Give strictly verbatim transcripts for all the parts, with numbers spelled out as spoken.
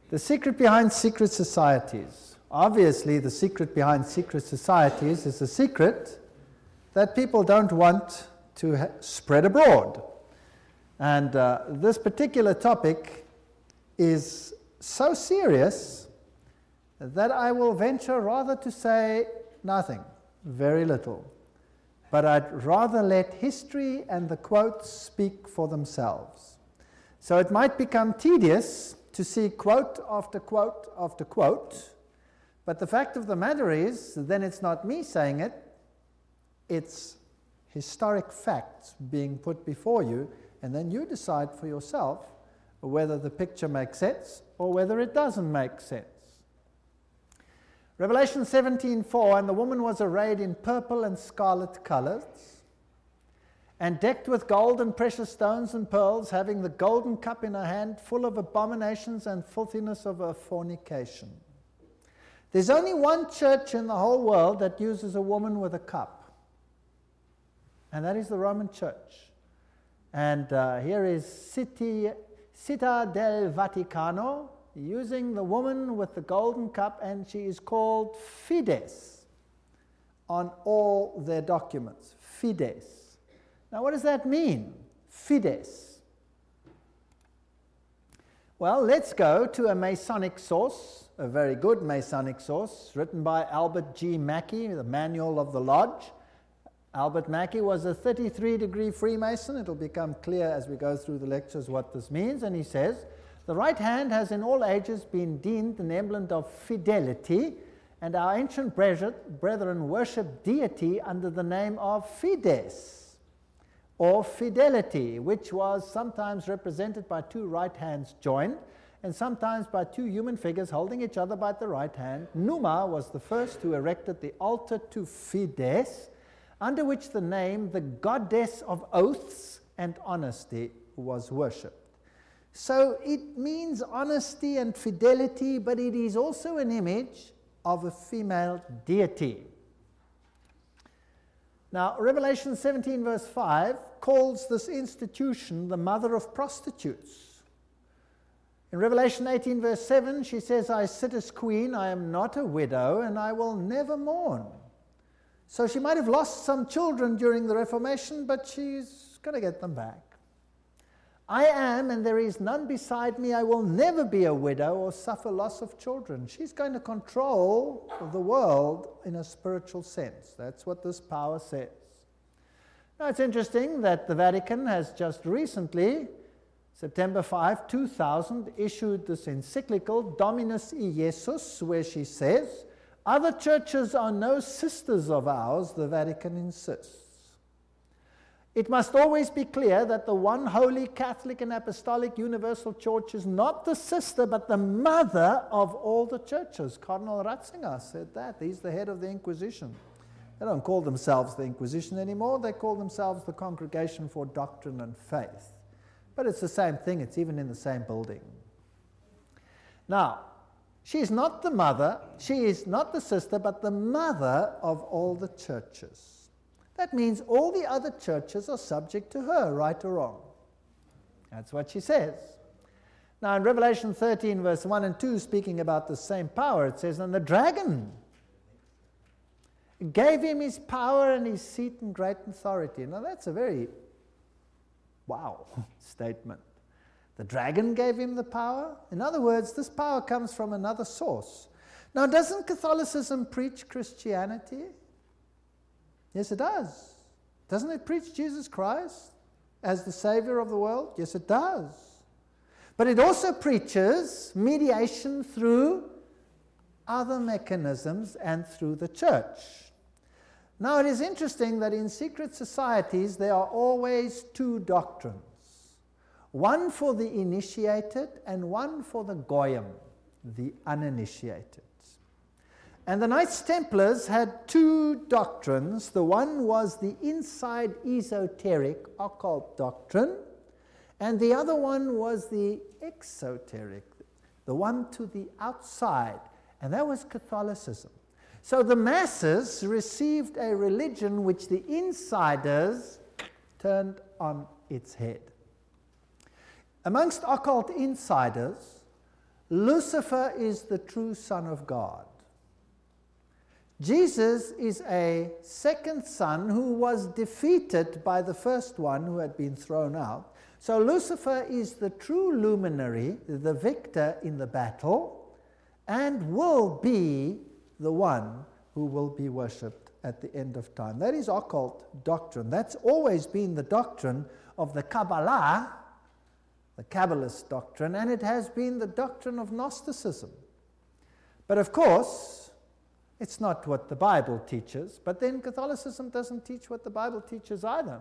The secret behind secret societies. Obviously, the secret behind secret societies is a secret that people don't want to ha- spread abroad. And uh, this particular topic is so serious that I will venture rather to say nothing, very little. But I'd rather let history and the quotes speak for themselves. So it might become tedious to see quote after quote after quote, but the fact of the matter is, then it's not me saying it, it's historic facts being put before you, and then you decide for yourself whether the picture makes sense or whether it doesn't make sense. Revelation seventeen four, and the woman was arrayed in purple and scarlet colors, and decked with gold and precious stones and pearls, having the golden cup in her hand, full of abominations and filthiness of her fornication. There's only one church in the whole world that uses a woman with a cup, and that is the Roman Church. And uh, here is Citi, Città del Vaticano, using the woman with the golden cup, and she is called Fides on all their documents. Fides. Now, what does that mean? Fides. Well, let's go to a Masonic source, a very good Masonic source, written by Albert G. Mackey, the Manual of the Lodge. Albert Mackey was a thirty-three degree Freemason. It'll become clear as we go through the lectures what this means. And he says, the right hand has in all ages been deemed an emblem of fidelity, and our ancient brethren worship deity under the name of Fides, or fidelity, which was sometimes represented by two right hands joined, and sometimes by two human figures holding each other by the right hand. Numa was the first who erected the altar to Fides, under which the name, the goddess of oaths and honesty, was worshipped. So it means honesty and fidelity, but it is also an image of a female deity. Now, Revelation seventeen verse five calls this institution the mother of prostitutes. In Revelation eighteen verse seven, she says, I sit as queen, I am not a widow, and I will never mourn. So she might have lost some children during the Reformation, but she's going to get them back. I am, and there is none beside me. I will never be a widow or suffer loss of children. She's going to control the world in a spiritual sense. That's what this power says. Now, it's interesting that the Vatican has just recently, September fifth, two thousand, issued this encyclical, Dominus Iesus, where she says, other churches are no sisters of ours, the Vatican insists. It must always be clear that the one holy Catholic and Apostolic Universal Church is not the sister, but the mother of all the churches. Cardinal Ratzinger said that. He's the head of the Inquisition. They don't call themselves the Inquisition anymore. They call themselves the Congregation for Doctrine and Faith. But it's the same thing. It's even in the same building. Now, she is not the mother. She is not the sister, but the mother of all the churches. That means all the other churches are subject to her, right or wrong. That's what she says. Now in Revelation thirteen, verse one and two, speaking about the same power, it says, and the dragon gave him his power and his seat and great authority. Now that's a very, wow, statement. The dragon gave him the power? In other words, this power comes from another source. Now doesn't Catholicism preach Christianity? Yes, it does. Doesn't it preach Jesus Christ as the Savior of the world? Yes, it does. But it also preaches mediation through other mechanisms and through the church. Now, it is interesting that in secret societies there are always two doctrines. One for the initiated and one for the goyim, the uninitiated. And the Knights Templars had two doctrines. The one was the inside esoteric occult doctrine, and the other one was the exoteric, the one to the outside, and that was Catholicism. So the masses received a religion which the insiders turned on its head. Amongst occult insiders, Lucifer is the true Son of God. Jesus is a second son who was defeated by the first one who had been thrown out. So Lucifer is the true luminary, the victor in the battle, and will be the one who will be worshipped at the end of time. That is occult doctrine. That's always been the doctrine of the Kabbalah, the Kabbalist doctrine, and it has been the doctrine of Gnosticism. But of course, it's not what the Bible teaches, but then Catholicism doesn't teach what the Bible teaches either.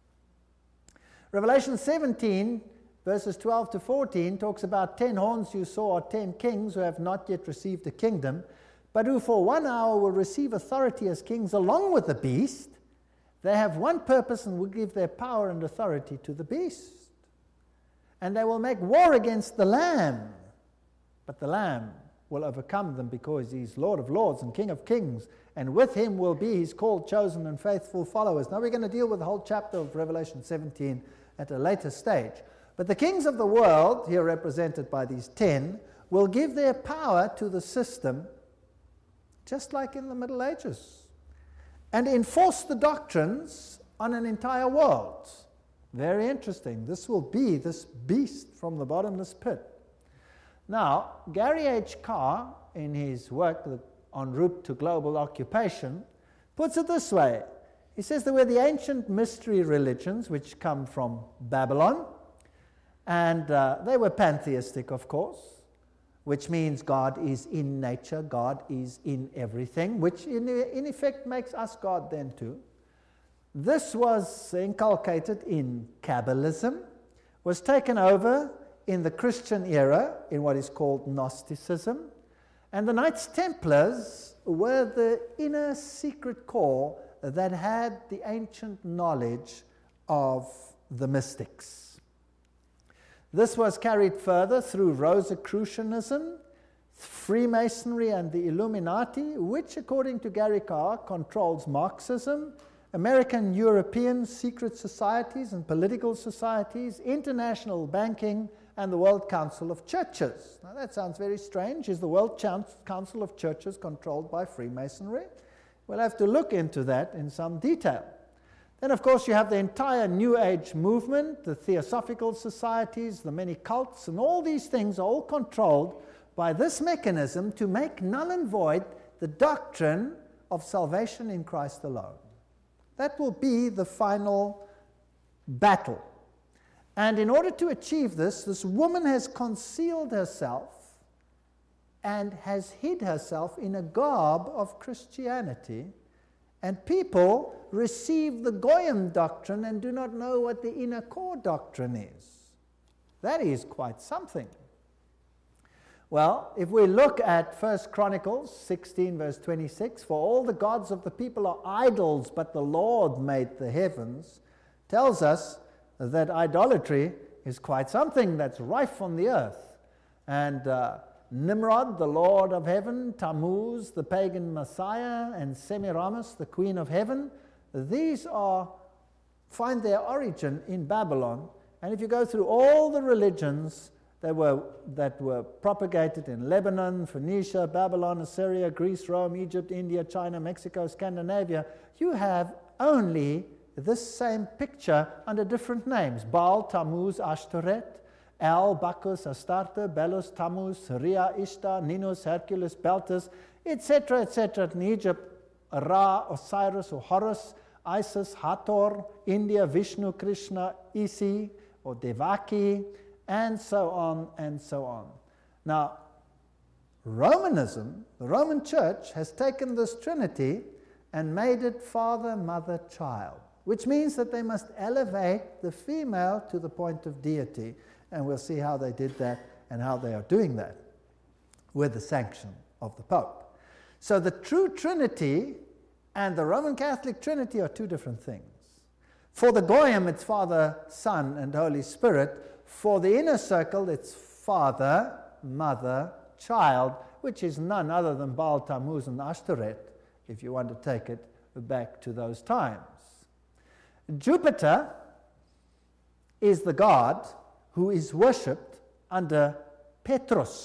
Revelation seventeen, verses twelve to fourteen, talks about ten horns you saw are ten kings who have not yet received a kingdom, but who for one hour will receive authority as kings along with the beast. They have one purpose and will give their power and authority to the beast. And they will make war against the Lamb, but the Lamb will overcome them because he's Lord of lords and King of kings, and with him will be his called, chosen, and faithful followers. Now we're going to deal with the whole chapter of Revelation seventeen at a later stage. But the kings of the world, here represented by these ten, will give their power to the system, just like in the Middle Ages, and enforce the doctrines on an entire world. Very interesting. This will be this beast from the bottomless pit. Now, Gary H. Carr, in his work En Route to Global Occupation, puts it this way. He says there were the ancient mystery religions which come from Babylon, and uh, they were pantheistic, of course, which means God is in nature, God is in everything, which in, in effect makes us God then too. This was inculcated in Kabbalism, was taken over in the Christian era in what is called Gnosticism, and the Knights Templars were the inner secret core that had the ancient knowledge of the mystics. This was carried further through Rosicrucianism, Freemasonry, and the Illuminati, which, according to Gary Carr, controls Marxism, American European secret societies and political societies, international banking, and the World Council of Churches. Now that sounds very strange. Is the World Council of Churches controlled by Freemasonry? We'll have to look into that in some detail. Then, of course, you have the entire New Age movement, the Theosophical societies, the many cults, and all these things are all controlled by this mechanism to make null and void the doctrine of salvation in Christ alone. That will be the final battle. And in order to achieve this, this woman has concealed herself and has hid herself in a garb of Christianity, and people receive the Goyim doctrine and do not know what the inner core doctrine is. That is quite something. Well, if we look at First Chronicles sixteen, verse twenty-six, for all the gods of the people are idols, but the Lord made the heavens, tells us that idolatry is quite something that's rife on the earth. And uh, Nimrod, the Lord of heaven, Tammuz, the pagan Messiah, and Semiramis, the queen of heaven, these are find their origin in Babylon. And if you go through all the religions that were, that were propagated in Lebanon, Phoenicia, Babylon, Assyria, Greece, Rome, Egypt, India, China, Mexico, Scandinavia, you have only this same picture under different names. Baal, Tammuz, Ashtoreth, El, Bacchus, Astarte, Belus, Tammuz, Rhea, Ishtar, Ninus, Hercules, Beltis, et cetera, et cetera. In Egypt, Ra, Osiris, or Horus, Isis, Hathor, India, Vishnu, Krishna, Isi, or Devaki, and so on and so on. Now, Romanism, the Roman Church, has taken this Trinity and made it Father, Mother, Child, which means that they must elevate the female to the point of deity. And we'll see how they did that and how they are doing that with the sanction of the Pope. So the true Trinity and the Roman Catholic Trinity are two different things. For the Goyim, it's Father, Son, and Holy Spirit. For the inner circle, it's Father, Mother, Child, which is none other than Baal, Tammuz, and Ashtoreth, if you want to take it back to those times. Jupiter is the god who is worshipped under Petrus.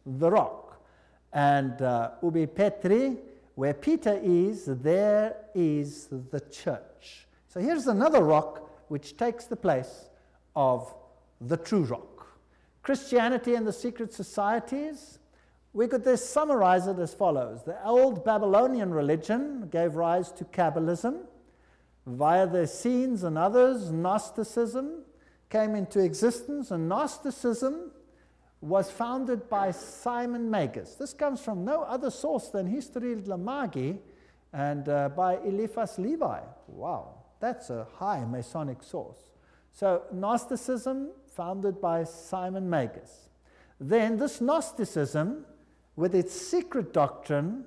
the rock. And uh, ubi Petri, where Peter is, there is the church. So here's another rock which takes the place of the true rock. Christianity and the secret societies, we could just summarize it as follows. The old Babylonian religion gave rise to Kabbalism. Via the Essenes and others, Gnosticism came into existence, and Gnosticism was founded by Simon Magus. This comes from no other source than History de la Magie and uh, by Eliphas Levi. Wow, that's a high Masonic source. So Gnosticism, founded by Simon Magus. Then this Gnosticism, with its secret doctrine,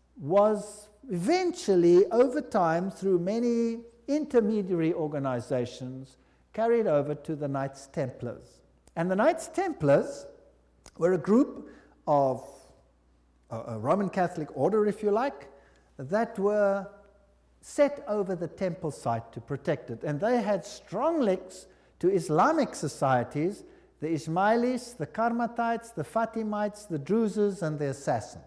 was eventually, over time, through many intermediary organizations, carried over to the Knights Templars. And the Knights Templars were a group of a, a Roman Catholic order, if you like, that were set over the temple site to protect it. And they had strong links to Islamic societies, the Ismailis, the Karmatites, the Fatimites, the Druzes, and the Assassins.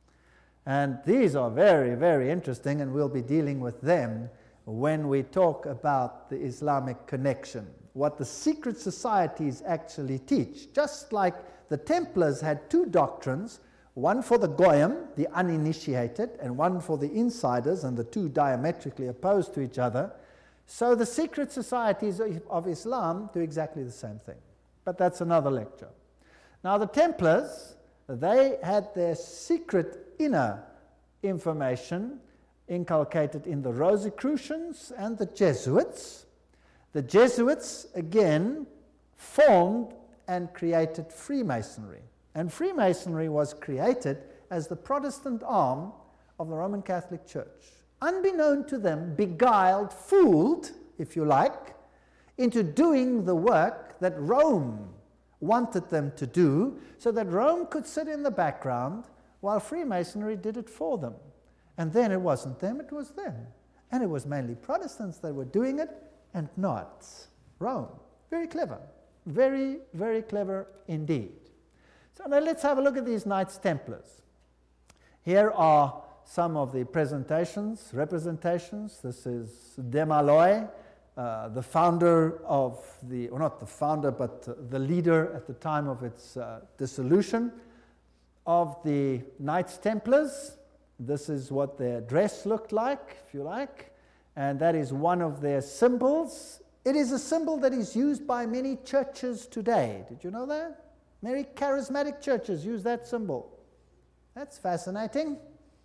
And these are very, very interesting, and we'll be dealing with them when we talk about the Islamic connection, what the secret societies actually teach. Just like the Templars had two doctrines, one for the Goyim, the uninitiated, and one for the insiders, and the two diametrically opposed to each other, so the secret societies of Islam do exactly the same thing. But that's another lecture. Now the Templars, they had their secret inner information inculcated in the Rosicrucians and the Jesuits. The Jesuits, again, formed and created Freemasonry. And Freemasonry was created as the Protestant arm of the Roman Catholic Church. Unbeknown to them, beguiled, fooled, if you like, into doing the work that Rome wanted them to do, so that Rome could sit in the background while Freemasonry did it for them. And then it wasn't them, it was them. And it was mainly Protestants that were doing it, and not Rome. Very clever. Very, very clever indeed. So now let's have a look at these Knights Templars. Here are some of the presentations, representations. This is de Malloy, uh, the founder of the, or not the founder, but uh, the leader at the time of its uh, dissolution of the Knights Templars. This is what their dress looked like, if you like, and that is one of their symbols. It is a symbol that is used by many churches today. Did you know that? Many charismatic churches use that symbol. That's fascinating.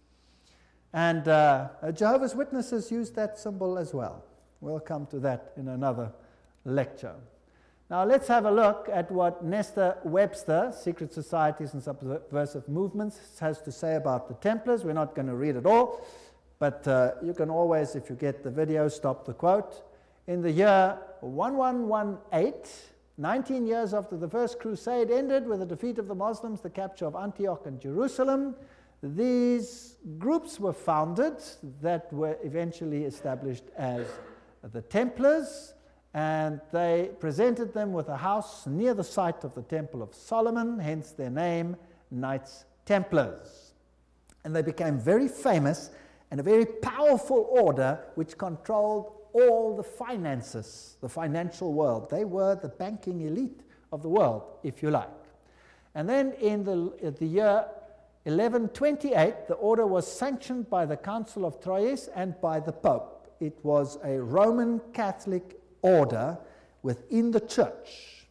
And uh, Jehovah's Witnesses use that symbol as well. We'll come to that in another lecture. Now let's have a look at what Nestor Webster, Secret Societies and Subversive Movements, has to say about the Templars. We're not going to read it all, but uh, you can always, if you get the video, stop the quote. In the year eleven eighteen, nineteen years after the First Crusade ended with the defeat of the Muslims, the capture of Antioch and Jerusalem, these groups were founded that were eventually established as the Templars, and they presented them with a house near the site of the Temple of Solomon, hence their name, Knights Templars. And they became very famous and a very powerful order which controlled all the finances, the financial world. They were the banking elite of the world, if you like. And then in the, in the year eleven twenty-eight, the order was sanctioned by the Council of Troyes and by the Pope. It was a Roman Catholic order within the church.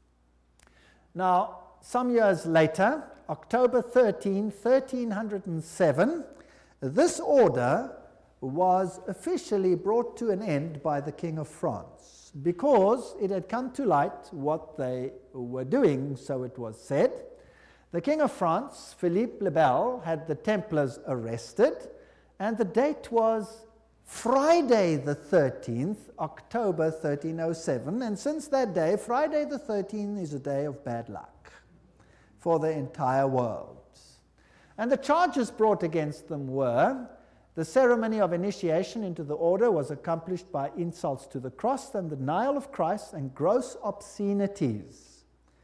Now, some years later, October thirteenth, thirteen oh seven, this order was officially brought to an end by the King of France because it had come to light what they were doing, so it was said. The King of France, Philippe le Bel, had the Templars arrested, and the date was Friday the thirteenth, October thirteen oh seven, and since that day, Friday the thirteenth is a day of bad luck for the entire world. And the charges brought against them were: the ceremony of initiation into the order was accomplished by insults to the cross and the denial of Christ and gross obscenities.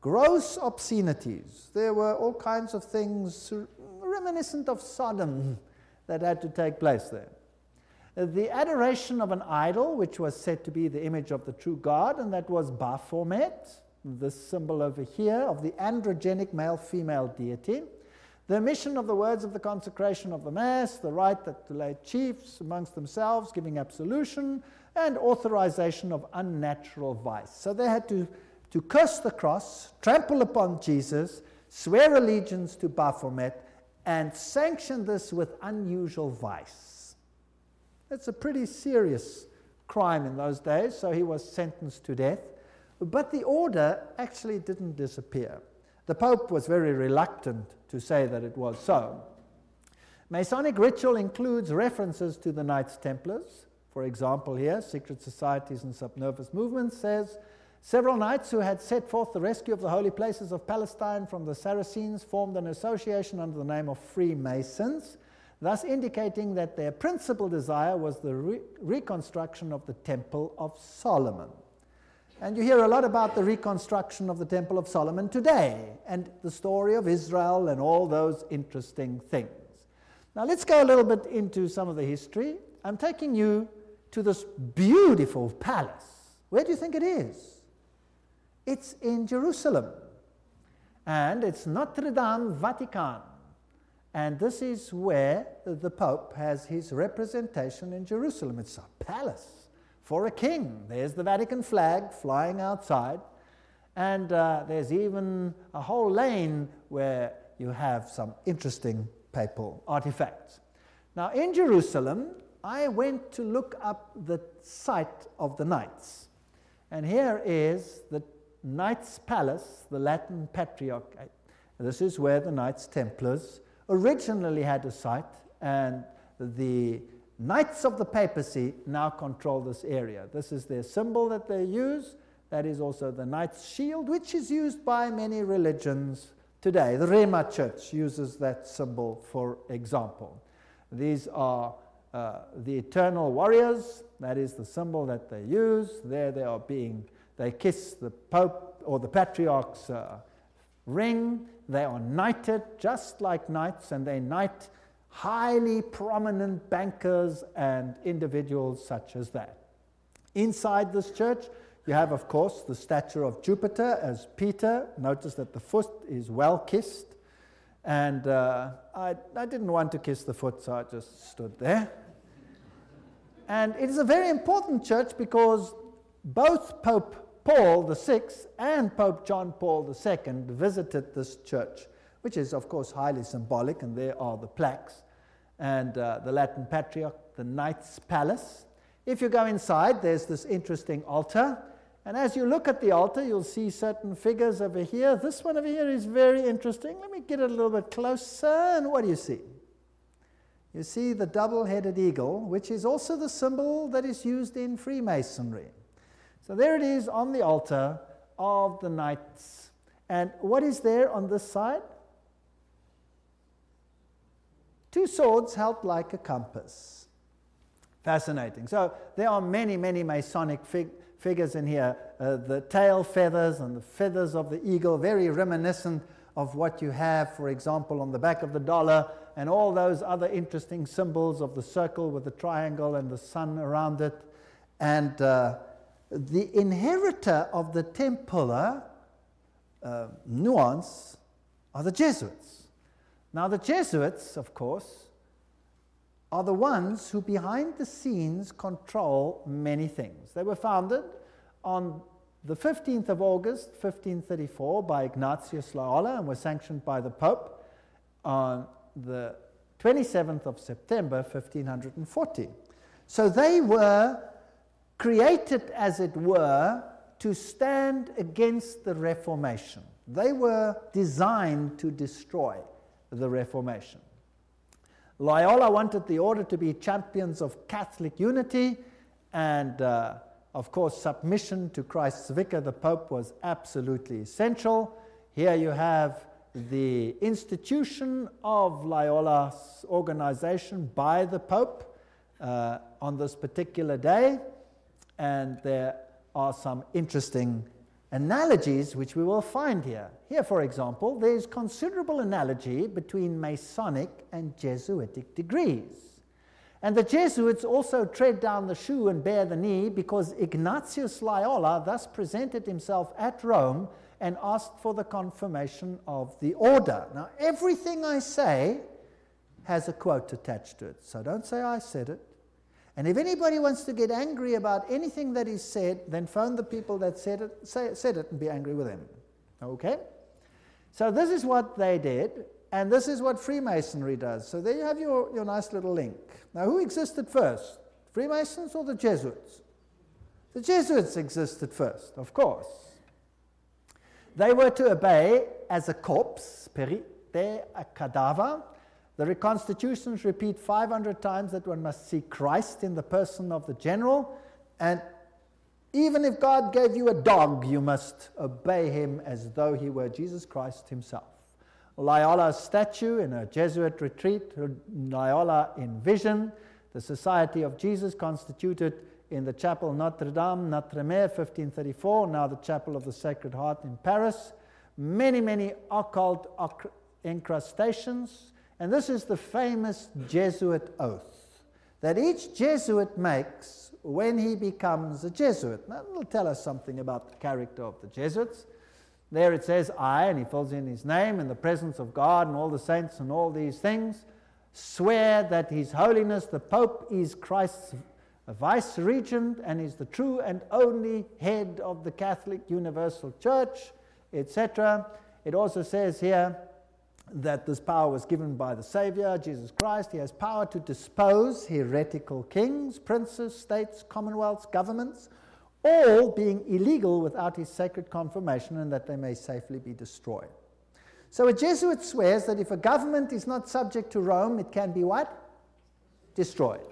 gross obscenities. There were all kinds of things reminiscent of Sodom that had to take place there. The adoration of an idol, which was said to be the image of the true God, and that was Baphomet, this symbol over here of the androgenic male-female deity. The omission of the words of the consecration of the Mass, the right that the lay chiefs amongst themselves giving absolution, and authorization of unnatural vice. So they had to, to curse the cross, trample upon Jesus, swear allegiance to Baphomet, and sanction this with unusual vice. It's a pretty serious crime in those days, so he was sentenced to death. But the order actually didn't disappear. The Pope was very reluctant to say that it was so. Masonic ritual includes references to the Knights Templars. For example, here, Secret Societies and Subnervous Movements says, several knights who had set forth the rescue of the holy places of Palestine from the Saracens formed an association under the name of Freemasons, thus indicating that their principal desire was the re reconstruction of the Temple of Solomon. And you hear a lot about the reconstruction of the Temple of Solomon today, and the story of Israel and all those interesting things. Now let's go a little bit into some of the history. I'm taking you to this beautiful palace. Where do you think it is? It's in Jerusalem, and it's Notre Dame Vatican. And this is where the Pope has his representation in Jerusalem. It's a palace for a king. There's the Vatican flag flying outside, and uh, there's even a whole lane where you have some interesting papal artifacts. Now in Jerusalem, I went to look up the site of the Knights, and here is the Knights Palace, the Latin Patriarchate. This is where the Knights Templars originally had a site, and the Knights of the Papacy now control this area. This is their symbol that they use. That is also the Knight's shield, which is used by many religions today. The Rema Church uses that symbol, for example. These are uh, the eternal warriors. That is the symbol that they use. There they are being, they kiss the Pope or the Patriarch's uh, ring. They are knighted just like knights, and they knight highly prominent bankers and individuals such as that. Inside this church, you have, of course, the statue of Jupiter as Peter. Notice that the foot is well kissed. And uh, I, I didn't want to kiss the foot, so I just stood there. And it is a very important church because both Pope Paul the Sixth and Pope John Paul the Second visited this church, which is, of course, highly symbolic, and there are the plaques. And uh, the Latin Patriarch, the Knights Palace. If you go inside, there's this interesting altar. And as you look at the altar, you'll see certain figures over here. This one over here is very interesting. Let me get it a little bit closer. And what do you see? You see the double-headed eagle, which is also the symbol that is used in Freemasonry. So there it is on the altar of the Knights. And what is there on this side? Two swords held like a compass. Fascinating. So there are many, many Masonic fig figures in here. Uh, the tail feathers and the feathers of the eagle, very reminiscent of what you have, for example, on the back of the dollar, and all those other interesting symbols of the circle with the triangle and the sun around it. And uh, the inheritor of the Templar uh, nuance are the Jesuits. Now the Jesuits, of course, are the ones who behind the scenes control many things. They were founded on the fifteenth of August, fifteen thirty-four, by Ignatius Loyola, and were sanctioned by the Pope on the twenty-seventh of September, fifteen forty. So they were created, as it were, to stand against the Reformation. They were designed to destroy the Reformation. Loyola wanted the order to be champions of Catholic unity, and uh, of course submission to Christ's vicar, the Pope, was absolutely essential. Here you have the institution of Loyola's organization by the Pope uh, on this particular day, and there are some interesting analogies which we will find here. Here, for example, there is considerable analogy between Masonic and Jesuitic degrees. And the Jesuits also tread down the shoe and bear the knee because Ignatius Loyola thus presented himself at Rome and asked for the confirmation of the order. Now, everything I say has a quote attached to it, so don't say I said it. And if anybody wants to get angry about anything that is said, then phone the people that said it, say, said it and be angry with them. Okay? So this is what they did, and this is what Freemasonry does. So there you have your, your nice little link. Now, who existed first? Freemasons or the Jesuits? The Jesuits existed first, of course. They were to obey as a corpse, perite, a cadaver. The reconstitutions repeat five hundred times that one must see Christ in the person of the general, and even if God gave you a dog, you must obey him as though he were Jesus Christ himself. Loyola's statue in a Jesuit retreat, Loyola in vision, the Society of Jesus constituted in the Chapel Notre Dame, Notre Dame, fifteen thirty-four, now the Chapel of the Sacred Heart in Paris. Many, many occult incrustations. And this is the famous Jesuit oath that each Jesuit makes when he becomes a Jesuit. Now, it'll tell us something about the character of the Jesuits. There it says, I, and he fills in his name, in the presence of God and all the saints and all these things, swear that His Holiness the Pope is Christ's vice-regent and is the true and only head of the Catholic Universal Church, et cetera. It also says here that this power was given by the Savior, Jesus Christ. He has power to dispose heretical kings, princes, states, commonwealths, governments, all being illegal without his sacred confirmation, and that they may safely be destroyed. So a Jesuit swears that if a government is not subject to Rome, it can be what? Destroyed.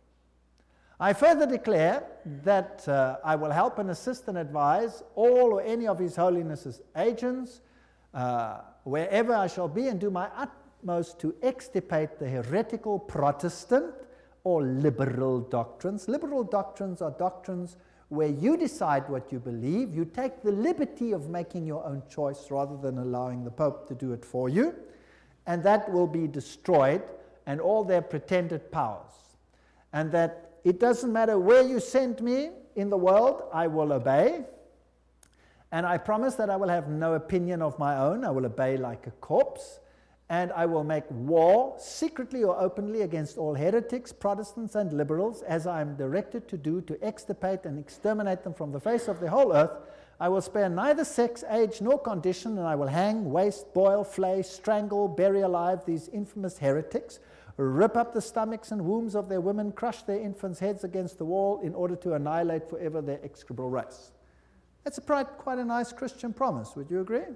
I further declare that uh, I will help and assist and advise all or any of His Holiness's agents, uh, wherever I shall be, and do my utmost to extirpate the heretical Protestant or liberal doctrines. Liberal doctrines are doctrines where you decide what you believe. You take the liberty of making your own choice rather than allowing the Pope to do it for you. And that will be destroyed, and all their pretended powers. And that it doesn't matter where you send me in the world, I will obey. And I promise that I will have no opinion of my own. I will obey like a corpse. And I will make war, secretly or openly, against all heretics, Protestants, and liberals, as I am directed to do, to extirpate and exterminate them from the face of the whole earth. I will spare neither sex, age, nor condition, and I will hang, waste, boil, flay, strangle, bury alive these infamous heretics, rip up the stomachs and wombs of their women, crush their infants' heads against the wall in order to annihilate forever their execrable race. That's a quite a nice Christian promise, would you agree?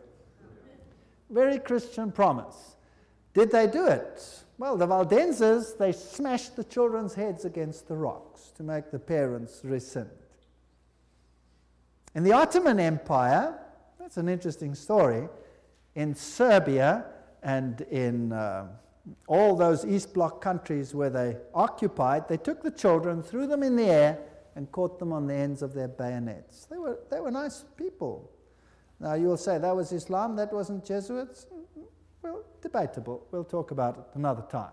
Very Christian promise. Did they do it? Well, the Waldenses, they smashed the children's heads against the rocks to make the parents rescind. In the Ottoman Empire, that's an interesting story, in Serbia and in uh, all those East Bloc countries where they occupied, they took the children, threw them in the air, and caught them on the ends of their bayonets. They were, they were nice people. Now you will say, that was Islam, that wasn't Jesuits? Well, debatable. We'll talk about it another time.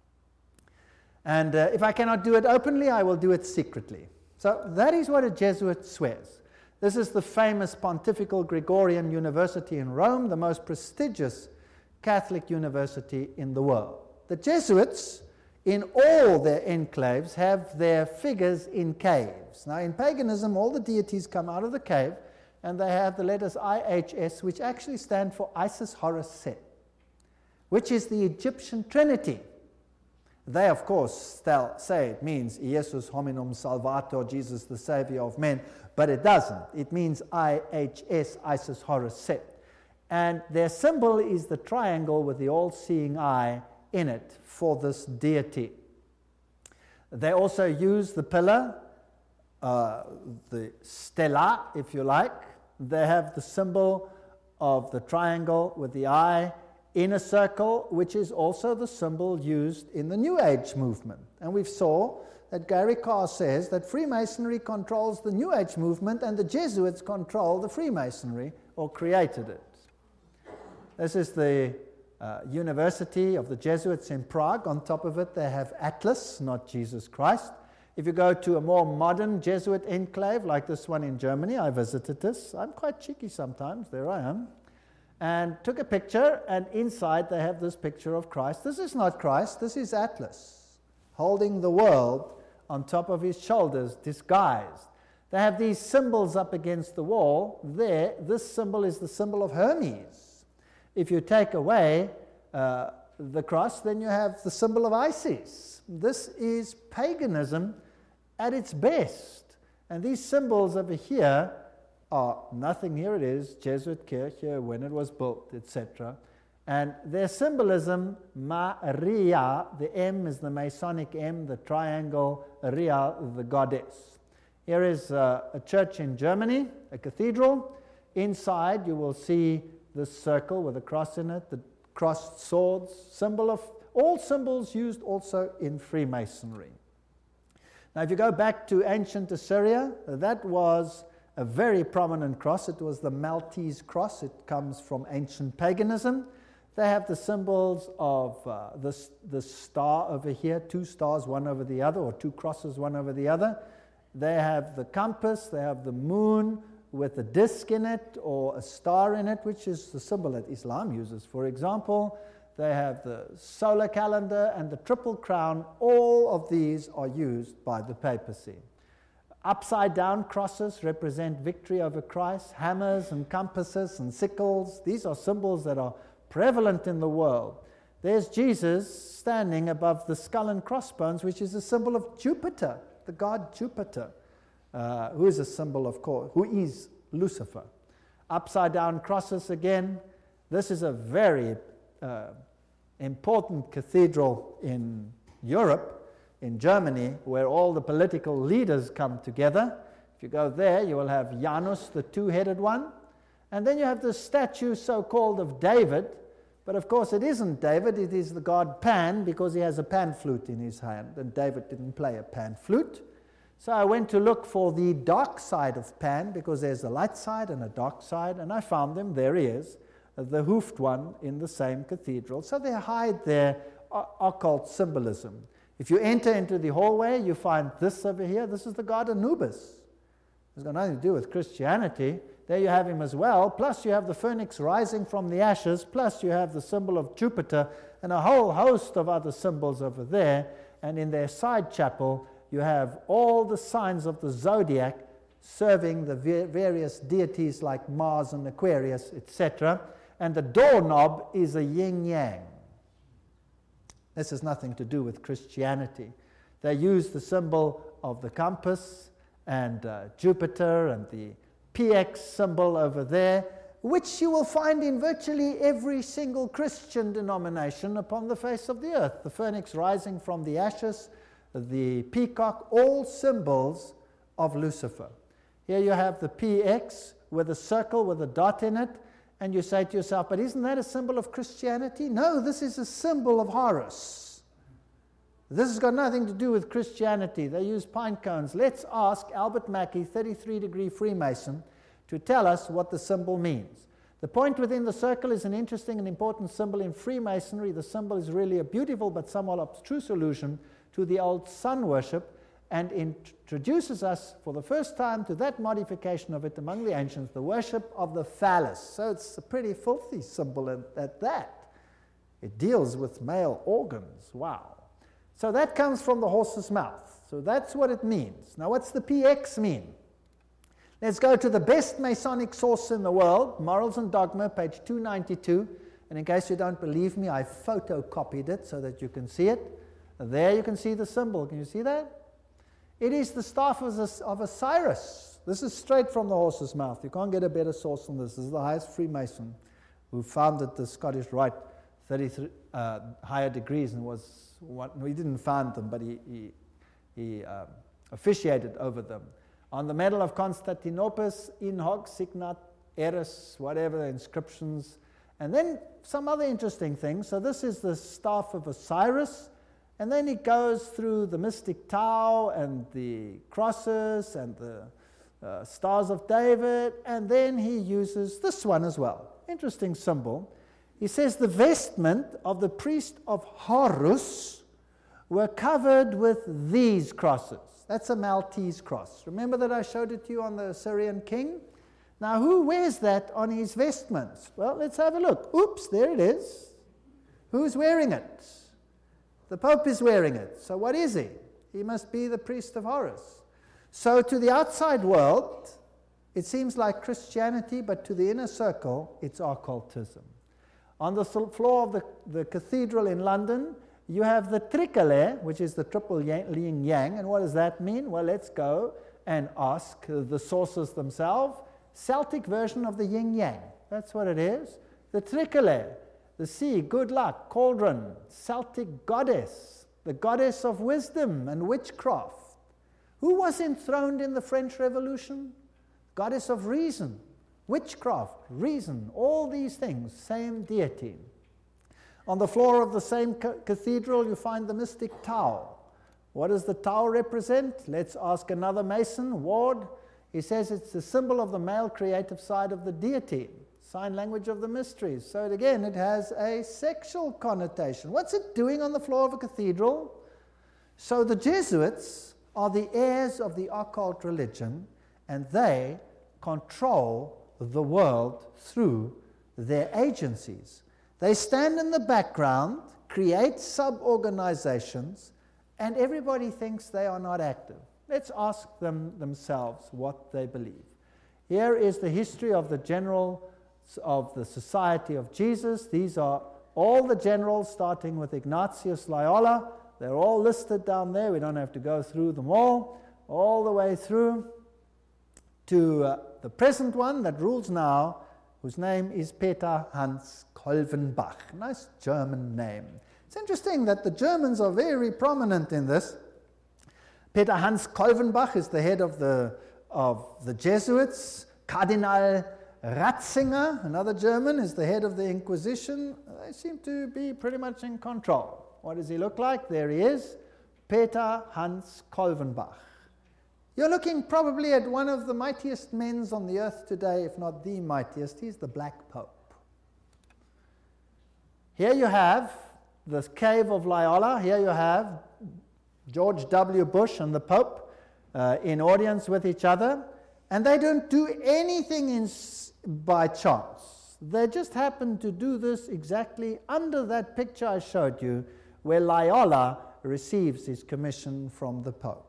And uh, if I cannot do it openly, I will do it secretly. So that is what a Jesuit swears. This is the famous Pontifical Gregorian University in Rome, the most prestigious Catholic university in the world. The Jesuits, in all their enclaves, have their figures in caves. Now, in paganism, all the deities come out of the cave, and they have the letters I H S, which actually stand for Isis, Horus, Set, which is the Egyptian Trinity. They, of course, say it means Iesus hominum salvator, Jesus the Savior of men, but it doesn't. It means I H S, Isis, Horus, Set. And their symbol is the triangle with the all-seeing eye in it for this deity. They also use the pillar, uh, the stela, if you like. They have the symbol of the triangle with the eye in a circle, which is also the symbol used in the New Age movement. And we saw that Gary Carr says that Freemasonry controls the New Age movement and the Jesuits control the Freemasonry, or created it. This is the uh, University of the Jesuits in Prague. On top of it they have Atlas, not Jesus Christ. If you go to a more modern Jesuit enclave like this one in Germany, I visited this. I'm quite cheeky sometimes, there I am. And took a picture, and inside they have this picture of Christ. This is not Christ, this is Atlas, holding the world on top of his shoulders, disguised. They have these symbols up against the wall. There, this symbol is the symbol of Hermes. If you take away uh, the cross, then you have the symbol of Isis. This is paganism at its best. And these symbols over here are nothing. Here it is, Jesuit Kirche, when it was built, et cetera. And their symbolism, Maria, the M is the Masonic M, the triangle, Ria, the goddess. Here is uh, a church in Germany, a cathedral. Inside you will see this circle with a cross in it, the crossed swords, symbol of all symbols used also in Freemasonry. Now if you go back to ancient Assyria, that was a very prominent cross. It was the Maltese cross. It comes from ancient paganism. They have the symbols of uh, the, the star over here, two stars one over the other, or two crosses one over the other. They have the compass, they have the moon with a disc in it or a star in it, which is the symbol that Islam uses, for example. They have the solar calendar and the triple crown. All of these are used by the papacy. Upside down crosses represent victory over Christ. Hammers and compasses and sickles, these are symbols that are prevalent in the world. There's Jesus standing above the skull and crossbones, which is a symbol of Jupiter, the god Jupiter, uh, who is a symbol, of course, who is Lucifer. Upside down crosses again. This is a very uh, important cathedral in Europe, in Germany, where all the political leaders come together. If you go there, you will have Janus, the two-headed one. And then you have the statue so-called of David. But of course it isn't David, it is the god Pan, because he has a pan flute in his hand, and David didn't play a pan flute. So I went to look for the dark side of Pan, because there's a light side and a dark side, and I found him. There he is, the hoofed one in the same cathedral. So they hide their occult symbolism. If you enter into the hallway, you find this over here. This is the god Anubis. It's got nothing to do with Christianity. There you have him as well, plus you have the phoenix rising from the ashes, plus you have the symbol of Jupiter, and a whole host of other symbols over there. And in their side chapel, you have all the signs of the zodiac serving the various deities like Mars and Aquarius, et cetera. And the doorknob is a yin-yang. This has nothing to do with Christianity. They use the symbol of the compass and uh, Jupiter and the P X symbol over there, which you will find in virtually every single Christian denomination upon the face of the earth. The phoenix rising from the ashes, the peacock, all symbols of Lucifer. Here you have the P X with a circle with a dot in it, and you say to yourself, but isn't that a symbol of Christianity? No, this is a symbol of Horus. This has got nothing to do with Christianity. They use pine cones. Let's ask Albert Mackey, thirty-three degree Freemason, to tell us what the symbol means. The point within the circle is an interesting and important symbol in Freemasonry. The symbol is really a beautiful but somewhat abstruse allusion to the old sun worship, and introduces us for the first time to that modification of it among the ancients, the worship of the phallus. So it's a pretty filthy symbol at, at that. It deals with male organs. Wow. So that comes from the horse's mouth. So that's what it means. Now what's the P X mean? Let's go to the best Masonic source in the world, Morals and Dogma, page two ninety-two. And in case you don't believe me, I photocopied it so that you can see it. There you can see the symbol. Can you see that? It is the staff of Osiris. This is straight from the horse's mouth. You can't get a better source than this. This is the highest Freemason who founded the Scottish Rite, thirty-three uh, higher degrees, and was one, he didn't found them, but he, he, he um, officiated over them. On the medal of Constantinopus, in hoc signat eris, whatever the inscriptions, and then some other interesting things. So this is the staff of Osiris. And then he goes through the mystic Tau and the crosses and the uh, stars of David, and then he uses this one as well. Interesting symbol. He says the vestment of the priest of Horus were covered with these crosses. That's a Maltese cross. Remember that I showed it to you on the Assyrian king? Now, who wears that on his vestments? Well, let's have a look. Oops, there it is. Who's wearing it? The Pope is wearing it. So what is he? He must be the priest of Horus. So to the outside world, it seems like Christianity, but to the inner circle, it's occultism. On the floor of the, the cathedral in London, you have the tricolour, which is the triple yin yang. And what does that mean? Well, let's go and ask the sources themselves. Celtic version of the yin yang. That's what it is. The tricolour, the sea, good luck, cauldron, Celtic goddess, the goddess of wisdom and witchcraft. Who was enthroned in the French Revolution? Goddess of reason, witchcraft, reason, all these things, same deity. On the floor of the same ca- cathedral, you find the mystic Tau. What does the Tau represent? Let's ask another Mason, Ward. He says it's the symbol of the male creative side of the deity, sign language of the mysteries. So again, it has a sexual connotation. What's it doing on the floor of a cathedral? So the Jesuits are the heirs of the occult religion, and they control the world through their agencies. They stand in the background, create sub-organizations, and everybody thinks they are not active. Let's ask them themselves what they believe. Here is the history of the general of the Society of Jesus. These are all the generals, starting with Ignatius Loyola. They're all listed down there. We don't have to go through them all, all the way through to uh, the present one that rules now, whose name is Peter Hans Kolvenbach. Nice German name. It's interesting that the Germans are very prominent in this. Peter Hans Kolvenbach is the head of the, of the Jesuits. Cardinal Ratzinger, another German, is the head of the Inquisition. They seem to be pretty much in control. What does he look like? There he is, Peter Hans Kolvenbach. You're looking probably at one of the mightiest men on the earth today, if not the mightiest. He's the Black Pope. Here you have the cave of Loyola. Here you have George W. Bush and the Pope uh, in audience with each other. And they don't do anything in, by chance. They just happen to do this exactly under that picture I showed you, where Loyola receives his commission from the Pope.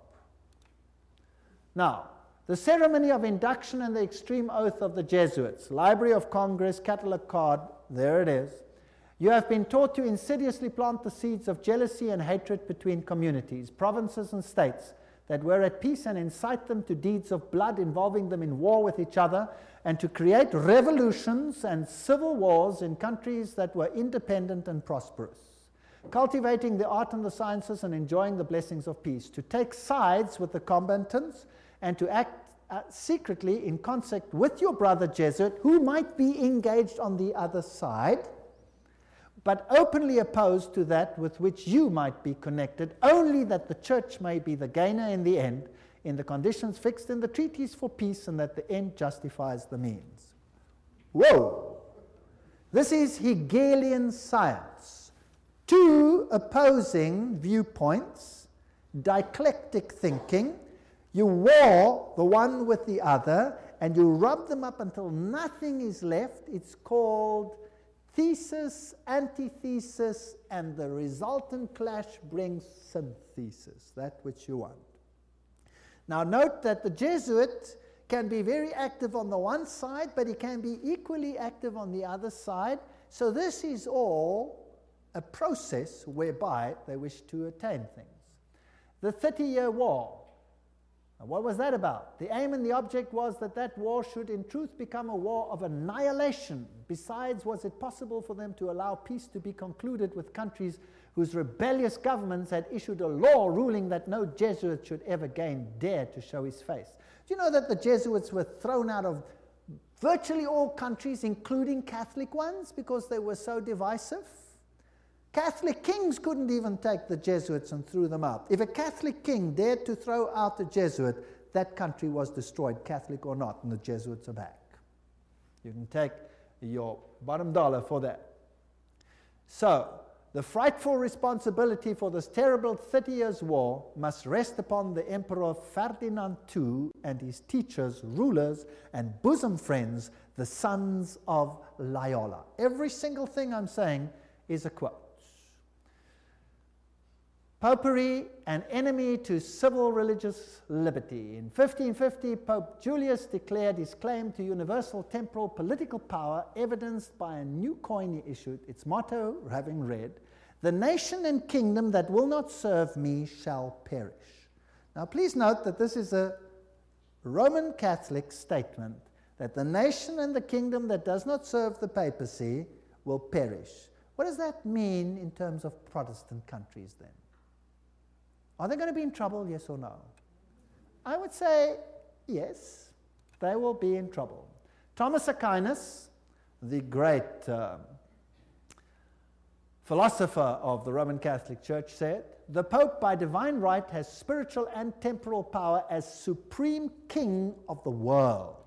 Now, the ceremony of induction and the extreme oath of the Jesuits, Library of Congress, catalog card, there it is. You have been taught to insidiously plant the seeds of jealousy and hatred between communities, provinces and states that were at peace, and incite them to deeds of blood involving them in war with each other, and to create revolutions and civil wars in countries that were independent and prosperous, cultivating the art and the sciences and enjoying the blessings of peace, to take sides with the combatants and to act uh, secretly in concert with your brother Jesuit, who might be engaged on the other side, but openly opposed to that with which you might be connected, only that the church may be the gainer in the end, in the conditions fixed in the treaties for peace, and that the end justifies the means. Whoa! This is Hegelian science. Two opposing viewpoints, dialectic thinking. You war the one with the other, and you rub them up until nothing is left. It's called thesis, antithesis, and the resultant clash brings synthesis, that which you want. Now note that the Jesuit can be very active on the one side, but he can be equally active on the other side. So this is all a process whereby they wish to attain things. The Thirty-Year War. Now, what was that about? The aim and the object was that that war should in truth become a war of annihilation. Besides, was it possible for them to allow peace to be concluded with countries whose rebellious governments had issued a law ruling that no Jesuit should ever again dare to show his face? Do you know that the Jesuits were thrown out of virtually all countries, including Catholic ones, because they were so divisive? Catholic kings couldn't even take the Jesuits and threw them out. If a Catholic king dared to throw out a Jesuit, that country was destroyed, Catholic or not, and the Jesuits are back. You can take your bottom dollar for that. So, the frightful responsibility for this terrible Thirty Years' War must rest upon the Emperor Ferdinand the Second and his teachers, rulers, and bosom friends, the sons of Loyola. Every single thing I'm saying is a quote. Popery, an enemy to civil religious liberty. In fifteen fifty, Pope Julius declared his claim to universal temporal political power, evidenced by a new coin he issued, its motto having read, "The nation and kingdom that will not serve me shall perish." Now please note that this is a Roman Catholic statement, that the nation and the kingdom that does not serve the papacy will perish. What does that mean in terms of Protestant countries then? Are they going to be in trouble, yes or no? I would say yes, they will be in trouble. Thomas Aquinas, the great uh, philosopher of the Roman Catholic Church, said, "The Pope by divine right has spiritual and temporal power as supreme king of the world.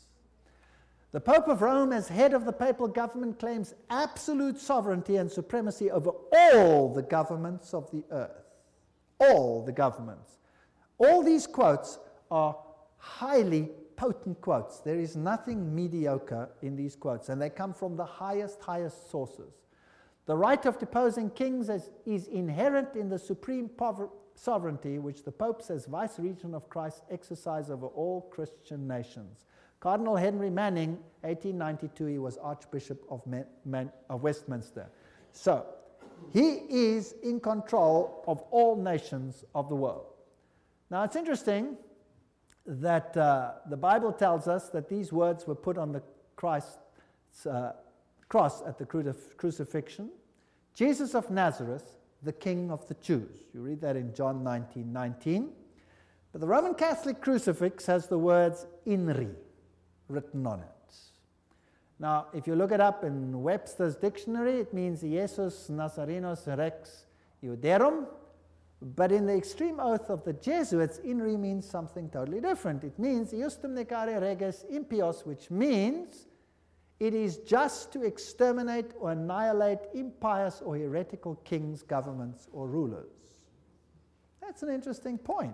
The Pope of Rome, as head of the papal government, claims absolute sovereignty and supremacy over all the governments of the earth." All the governments. All these quotes are highly potent quotes. There is nothing mediocre in these quotes, and they come from the highest, highest sources. The right of deposing kings is, is inherent in the supreme sovereignty which the popes, as vice-regent of Christ, exercise over all Christian nations. Cardinal Henry Manning, eighteen ninety-two, he was Archbishop of, Man, Man, of Westminster. So, he is in control of all nations of the world. Now, it's interesting that uh, the Bible tells us that these words were put on the Christ's uh, cross at the crucif- crucifixion. Jesus of Nazareth, the King of the Jews. You read that in John nineteen nineteen. But the Roman Catholic crucifix has the words "INRI" written on it. Now, if you look it up in Webster's dictionary, it means Jesus Nazarenos Rex Iuderum. But in the extreme oath of the Jesuits, INRI means something totally different. It means Iustum necare reges impios, which means it is just to exterminate or annihilate impious or heretical kings, governments, or rulers. That's an interesting point.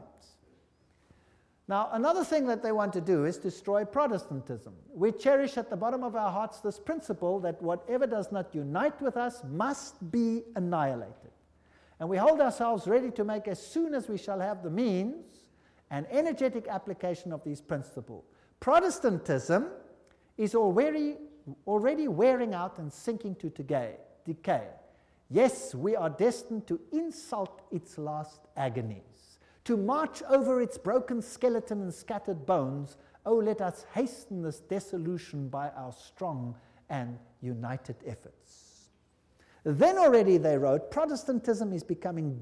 Now, another thing that they want to do is destroy Protestantism. We cherish at the bottom of our hearts this principle that whatever does not unite with us must be annihilated. And we hold ourselves ready to make, as soon as we shall have the means, an energetic application of these principles. Protestantism is already, already wearing out and sinking to decay. Yes, we are destined to insult its last agonies, to march over its broken skeleton and scattered bones. Oh, let us hasten this dissolution by our strong and united efforts. Then already, they wrote, Protestantism is becoming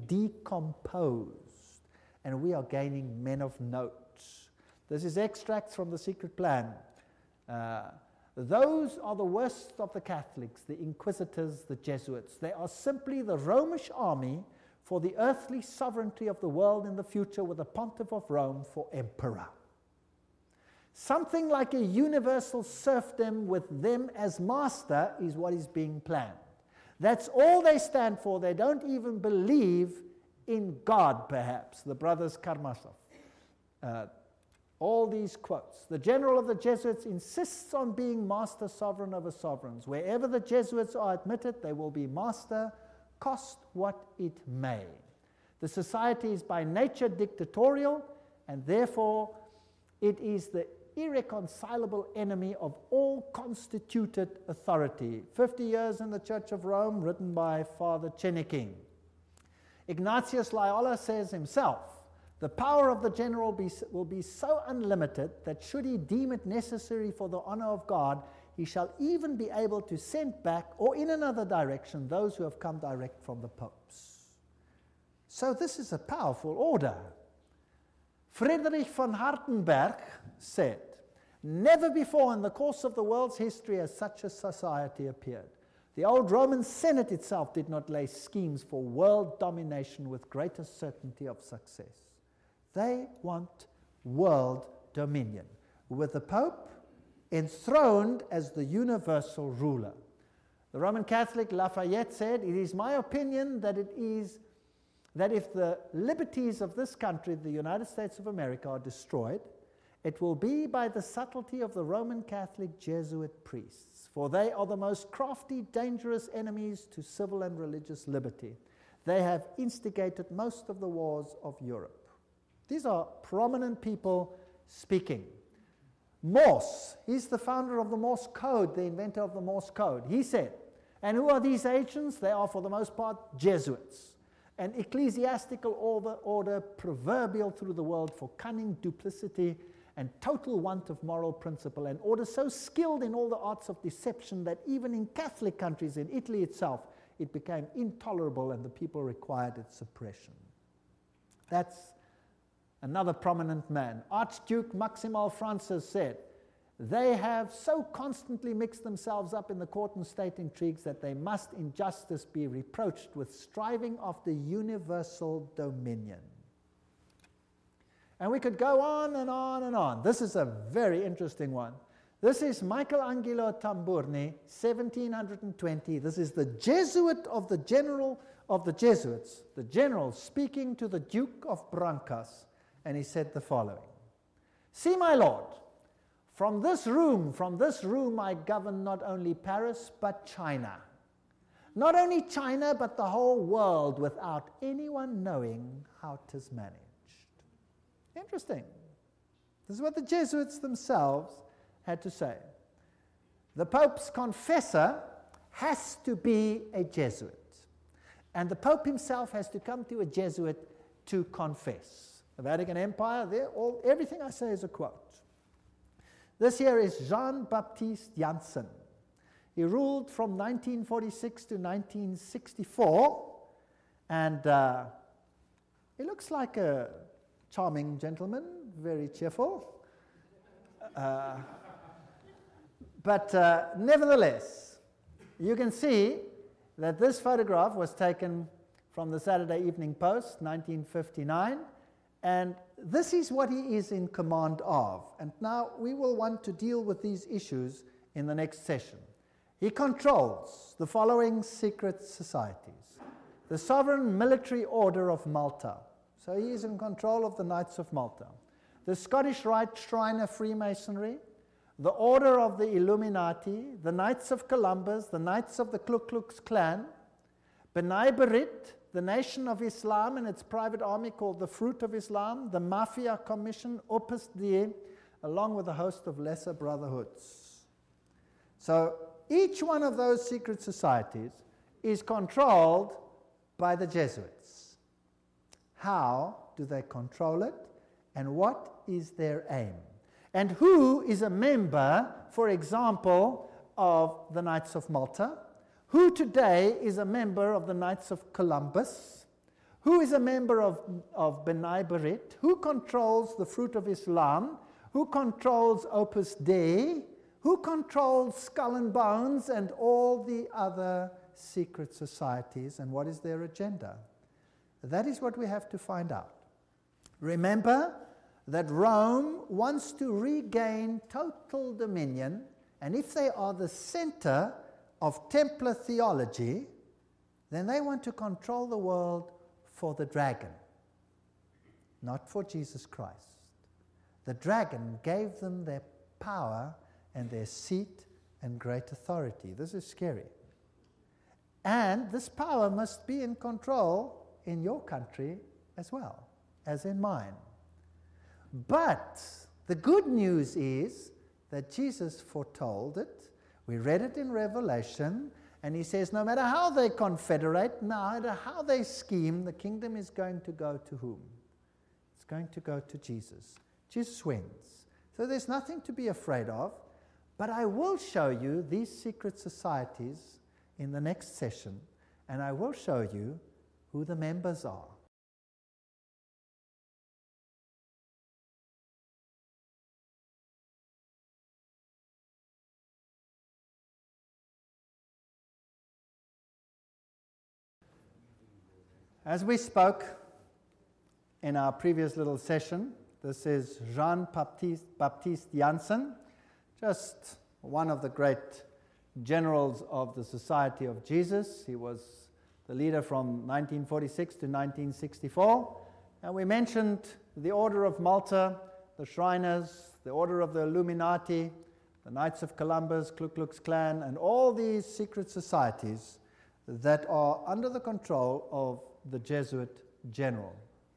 decomposed, and we are gaining men of note. This is extracts from The Secret Plan. Uh, those are the worst of the Catholics, the Inquisitors, the Jesuits. They are simply the Romish army for the earthly sovereignty of the world in the future, with the Pontiff of Rome for emperor. Something like a universal serfdom with them as master is what is being planned. That's all they stand for. They don't even believe in God, perhaps, the brothers Karamazov. Uh, all these quotes. The general of the Jesuits insists on being master sovereign over sovereigns. Wherever the Jesuits are admitted, they will be master, cost what it may. The society is by nature dictatorial, and therefore it is the irreconcilable enemy of all constituted authority. Fifty Years in the Church of Rome, written by Father Cheniking. Ignatius Loyola says himself, the power of the general be, will be so unlimited that should he deem it necessary for the honor of God, he shall even be able to send back, or in another direction, those who have come direct from the popes. So this is a powerful order. Friedrich von Hartenberg said, never before in the course of the world's history has such a society appeared. The old Roman Senate itself did not lay schemes for world domination with greater certainty of success. They want world dominion, with the Pope enthroned as the universal ruler. The Roman Catholic Lafayette said, "It is my opinion that it is that if the liberties of this country, the United States of America, are destroyed, it will be by the subtlety of the Roman Catholic Jesuit priests, for they are the most crafty, dangerous enemies to civil and religious liberty. They have instigated most of the wars of Europe." These are prominent people speaking. Morse, he's the founder of the Morse code, the inventor of the Morse code. He said, and who are these agents? They are for the most part Jesuits, an ecclesiastical order, order proverbial through the world for cunning, duplicity, and total want of moral principle, an order so skilled in all the arts of deception that even in Catholic countries, in Italy itself, it became intolerable and the people required its suppression. That's another prominent man. Archduke Maximal Francis said, "They have so constantly mixed themselves up in the court and state intrigues that they must in justice be reproached with striving after universal dominion." And we could go on and on and on. This is a very interesting one. This is Michelangelo Tamburni, seventeen twenty. This is the Jesuit of the general of the Jesuits, the general speaking to the Duke of Brancas. And he said the following: "See, my lord, from this room, from this room I govern not only Paris, but China. Not only China, but the whole world, without anyone knowing how 'tis managed." Interesting. This is what the Jesuits themselves had to say. The Pope's confessor has to be a Jesuit. And the Pope himself has to come to a Jesuit to confess. The Vatican Empire, there, all, everything I say is a quote. This here is Jean-Baptiste Janssen. He ruled from nineteen forty-six to nineteen sixty-four, and uh, he looks like a charming gentleman, very cheerful. Uh, but uh, nevertheless, you can see that this photograph was taken from the Saturday Evening Post, nineteen fifty-nine, and this is what he is in command of. And now we will want to deal with these issues in the next session. He controls the following secret societies: the Sovereign Military Order of Malta. So he is in control of the Knights of Malta. The Scottish Rite Shriner Freemasonry, the Order of the Illuminati, the Knights of Columbus, the Knights of the Ku Klux Klan, B'nai B'rith, the Nation of Islam and its private army called the Fruit of Islam, the Mafia Commission, Opus Dei, along with a host of lesser brotherhoods. So each one of those secret societies is controlled by the Jesuits. How do they control it, and what is their aim? And who is a member, for example, of the Knights of Malta? Who today is a member of the Knights of Columbus? Who is a member of, of B'nai B'rith? Who controls the Fruit of Islam? Who controls Opus Dei? Who controls Skull and Bones and all the other secret societies, and what is their agenda? That is what we have to find out. Remember that Rome wants to regain total dominion, and if they are the center of Templar theology, then they want to control the world for the dragon, not for Jesus Christ. The dragon gave them their power and their seat and great authority. This is scary. And this power must be in control in your country as well as in mine. But the good news is that Jesus foretold it. We read it in Revelation, and he says no matter how they confederate, no matter how they scheme, the kingdom is going to go to whom? It's going to go to Jesus. Jesus wins. So there's nothing to be afraid of, but I will show you these secret societies in the next session, and I will show you who the members are. As we spoke in our previous little session, this is Jean-Baptiste Baptiste Janssen, just one of the great generals of the Society of Jesus. He was the leader from nineteen forty-six to nineteen sixty-four. And we mentioned the Order of Malta, the Shriners, the Order of the Illuminati, the Knights of Columbus, Ku Klux Klan, and all these secret societies that are under the control of the Jesuit general.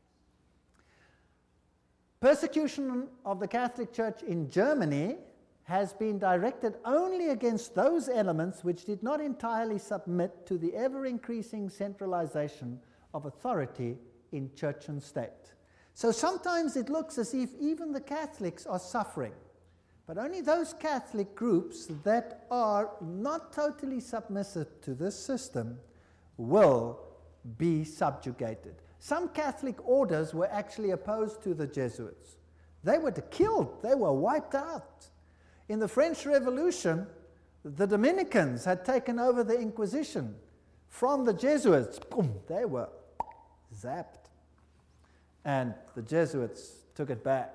Persecution of the Catholic Church in Germany has been directed only against those elements which did not entirely submit to the ever-increasing centralization of authority in church and state. So sometimes it looks as if even the Catholics are suffering, but only those Catholic groups that are not totally submissive to this system will be subjugated. Some Catholic orders were actually opposed to the Jesuits. They were killed, they were wiped out. In the French Revolution, the Dominicans had taken over the Inquisition from the Jesuits. Boom, they were zapped. And the Jesuits took it back.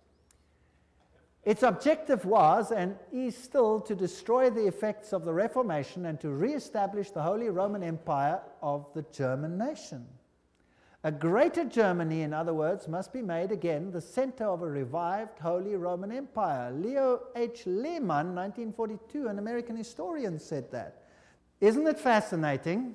Its objective was, and is still, to destroy the effects of the Reformation and to re-establish the Holy Roman Empire of the German nation. A greater Germany, in other words, must be made again the center of a revived Holy Roman Empire. Leo H. Lehman, nineteen forty-two, an American historian, said that. Isn't it fascinating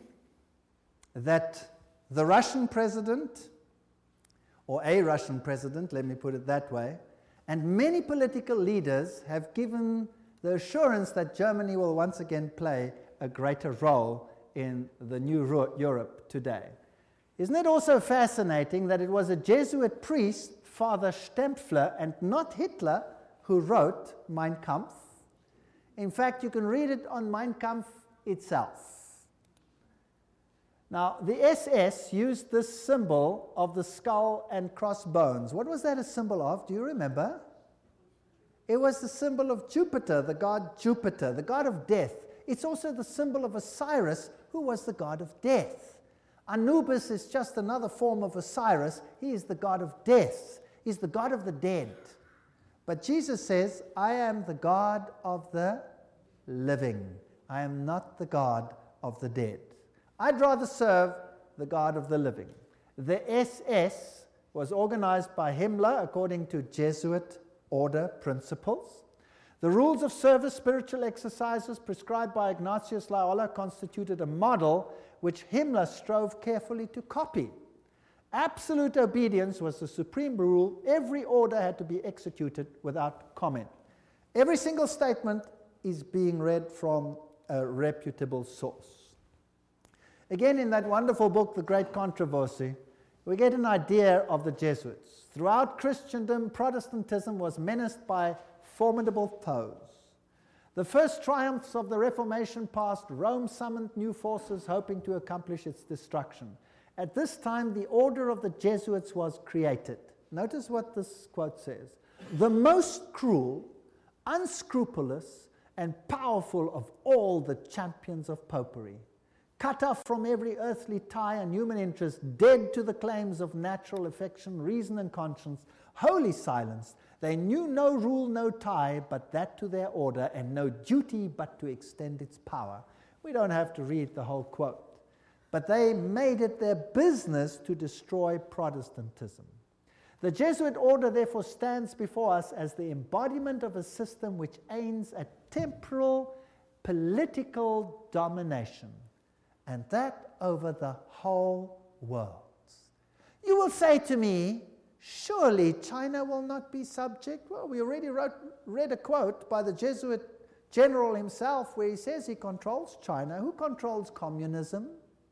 that the Russian president, or a Russian president, let me put it that way, and many political leaders have given the assurance that Germany will once again play a greater role in the new Europe today. Isn't it also fascinating that it was a Jesuit priest, Father Stempfler, and not Hitler, who wrote Mein Kampf? In fact, you can read it on Mein Kampf itself. Now, the S S used this symbol of the skull and crossbones. What was that a symbol of? Do you remember? It was the symbol of Jupiter, the god Jupiter, the god of death. It's also the symbol of Osiris, who was the god of death. Anubis is just another form of Osiris. He is the god of death. He's the god of the dead. But Jesus says, I am the God of the living. I am not the God of the dead. I'd rather serve the God of the living. The S S was organized by Himmler according to Jesuit order principles. The rules of service, spiritual exercises prescribed by Ignatius Loyola constituted a model which Himmler strove carefully to copy. Absolute obedience was the supreme rule. Every order had to be executed without comment. Every single statement is being read from a reputable source. Again, in that wonderful book, The Great Controversy, we get an idea of the Jesuits. Throughout Christendom, Protestantism was menaced by formidable foes. The first triumphs of the Reformation past, Rome summoned new forces hoping to accomplish its destruction. At this time, the order of the Jesuits was created. Notice what this quote says. The most cruel, unscrupulous, and powerful of all the champions of popery, cut off from every earthly tie and human interest, dead to the claims of natural affection, reason, and conscience, wholly silenced, they knew no rule, no tie, but that to their order, and no duty but to extend its power. We don't have to read the whole quote. But they made it their business to destroy Protestantism. The Jesuit order therefore stands before us as the embodiment of a system which aims at temporal political domination, and that over the whole world. You will say to me, surely China will not be subject? Well, we already wrote, read a quote by the Jesuit general himself where he says he controls China. Who controls communism?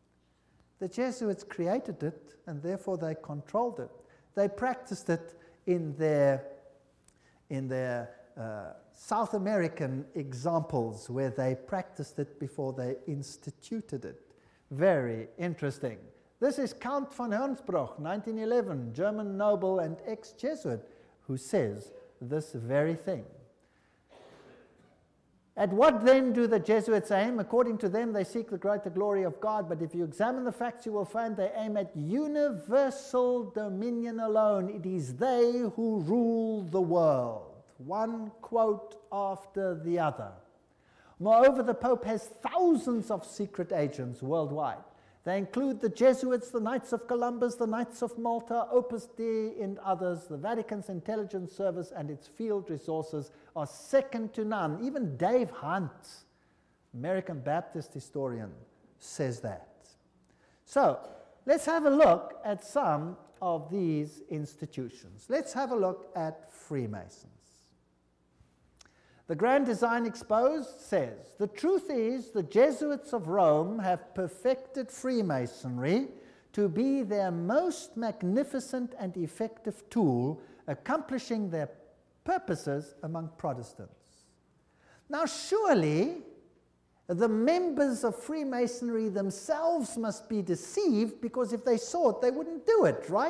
The Jesuits created it, and therefore they controlled it. They practiced it in their, in their uh, South American examples where they practiced it before they instituted it. Very interesting. This is Count von Hernsbruch, nineteen eleven, German noble and ex-Jesuit, who says this very thing. At what then do the Jesuits aim? According to them, they seek the greater glory of God, but if you examine the facts, you will find they aim at universal dominion alone. It is they who rule the world. One quote after the other. Moreover, the Pope has thousands of secret agents worldwide. They include the Jesuits, the Knights of Columbus, the Knights of Malta, Opus Dei, and others. The Vatican's intelligence service and its field resources are second to none. Even Dave Hunt, American Baptist historian, says that. So, let's have a look at some of these institutions. Let's have a look at Freemasons. The Grand Design Exposed says, the truth is the Jesuits of Rome have perfected Freemasonry to be their most magnificent and effective tool, accomplishing their purposes among Protestants. Now surely the members of Freemasonry themselves must be deceived, because if they saw it, they wouldn't do it, right?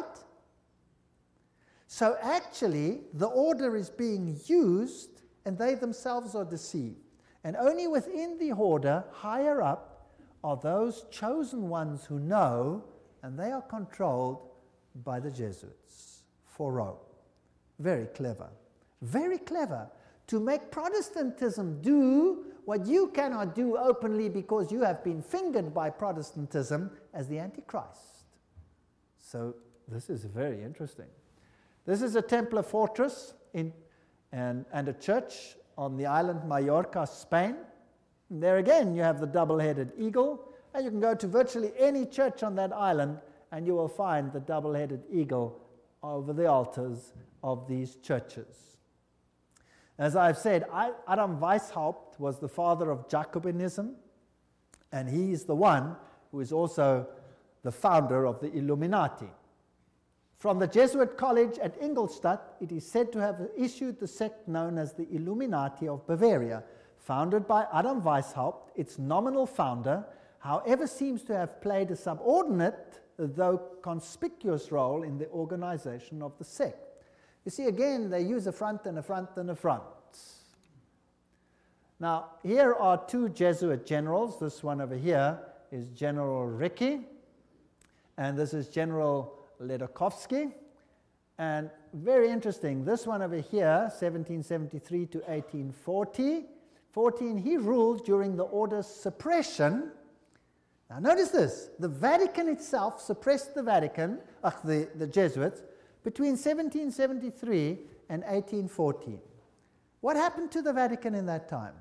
So actually the order is being used and they themselves are deceived. And only within the order, higher up, are those chosen ones who know, and they are controlled by the Jesuits for Rome. Very clever. Very clever to make Protestantism do what you cannot do openly because you have been fingered by Protestantism as the Antichrist. So this is very interesting. This is a Templar fortress in And, and a church on the island Mallorca, Spain. And there again you have the double-headed eagle, and you can go to virtually any church on that island and you will find the double-headed eagle over the altars of these churches. As I've said, Adam Weishaupt was the father of Jacobinism, and he is the one who is also the founder of the Illuminati. From the Jesuit college at Ingolstadt, it is said to have issued the sect known as the Illuminati of Bavaria, founded by Adam Weishaupt. Its nominal founder, however, seems to have played a subordinate, though conspicuous, role in the organization of the sect. You see, again, they use a front and a front and a front. Now, here are two Jesuit generals. This one over here is General Ricci, and this is General Ledochowski. And very interesting, this one over here, seventeen seventy-three to eighteen forty, fourteen, he ruled during the order's suppression. Now notice this, the Vatican itself suppressed the Vatican, uh, the, the Jesuits, between seventeen seventy-three and eighteen fourteen. What happened to the Vatican in that time?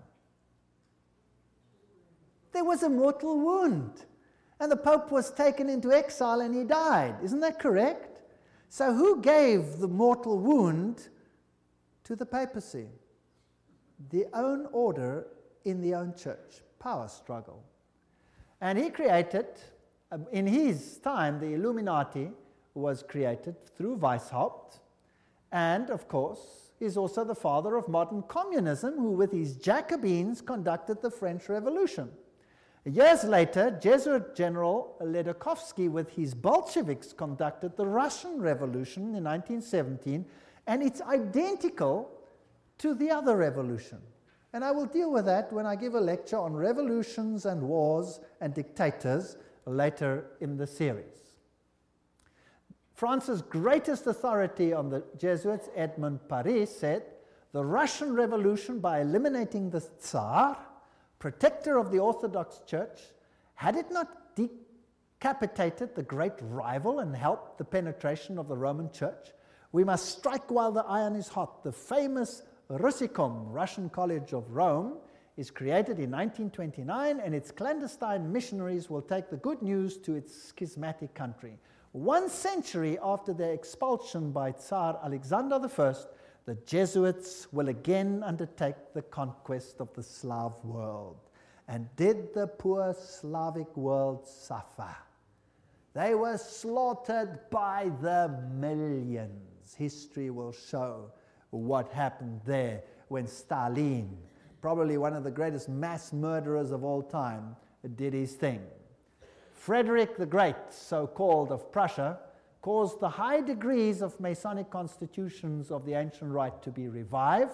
There was a mortal wound. And the Pope was taken into exile and he died. Isn't that correct? So who gave the mortal wound to the papacy? The own order in the own church. Power struggle. And he created, in his time, the Illuminati was created through Weishaupt. And, of course, he's also the father of modern communism, who with his Jacobins conducted the French Revolution. Years later, Jesuit General Ledochowski with his Bolsheviks conducted the Russian Revolution in nineteen seventeen, and it's identical to the other revolution. And I will deal with that when I give a lecture on revolutions and wars and dictators later in the series. France's greatest authority on the Jesuits, Edmond Paris, said, the Russian Revolution, by eliminating the Tsar, protector of the Orthodox Church, had it not decapitated the great rival and helped the penetration of the Roman Church, we must strike while the iron is hot. The famous Russicum, Russian College of Rome, is created in nineteen twenty-nine, and its clandestine missionaries will take the good news to its schismatic country. One century after their expulsion by Tsar Alexander the First, the Jesuits will again undertake the conquest of the Slav world. And did the poor Slavic world suffer? They were slaughtered by the millions. History will show what happened there when Stalin, probably one of the greatest mass murderers of all time, did his thing. Frederick the Great, so-called, of Prussia, caused the high degrees of Masonic constitutions of the ancient rite to be revived,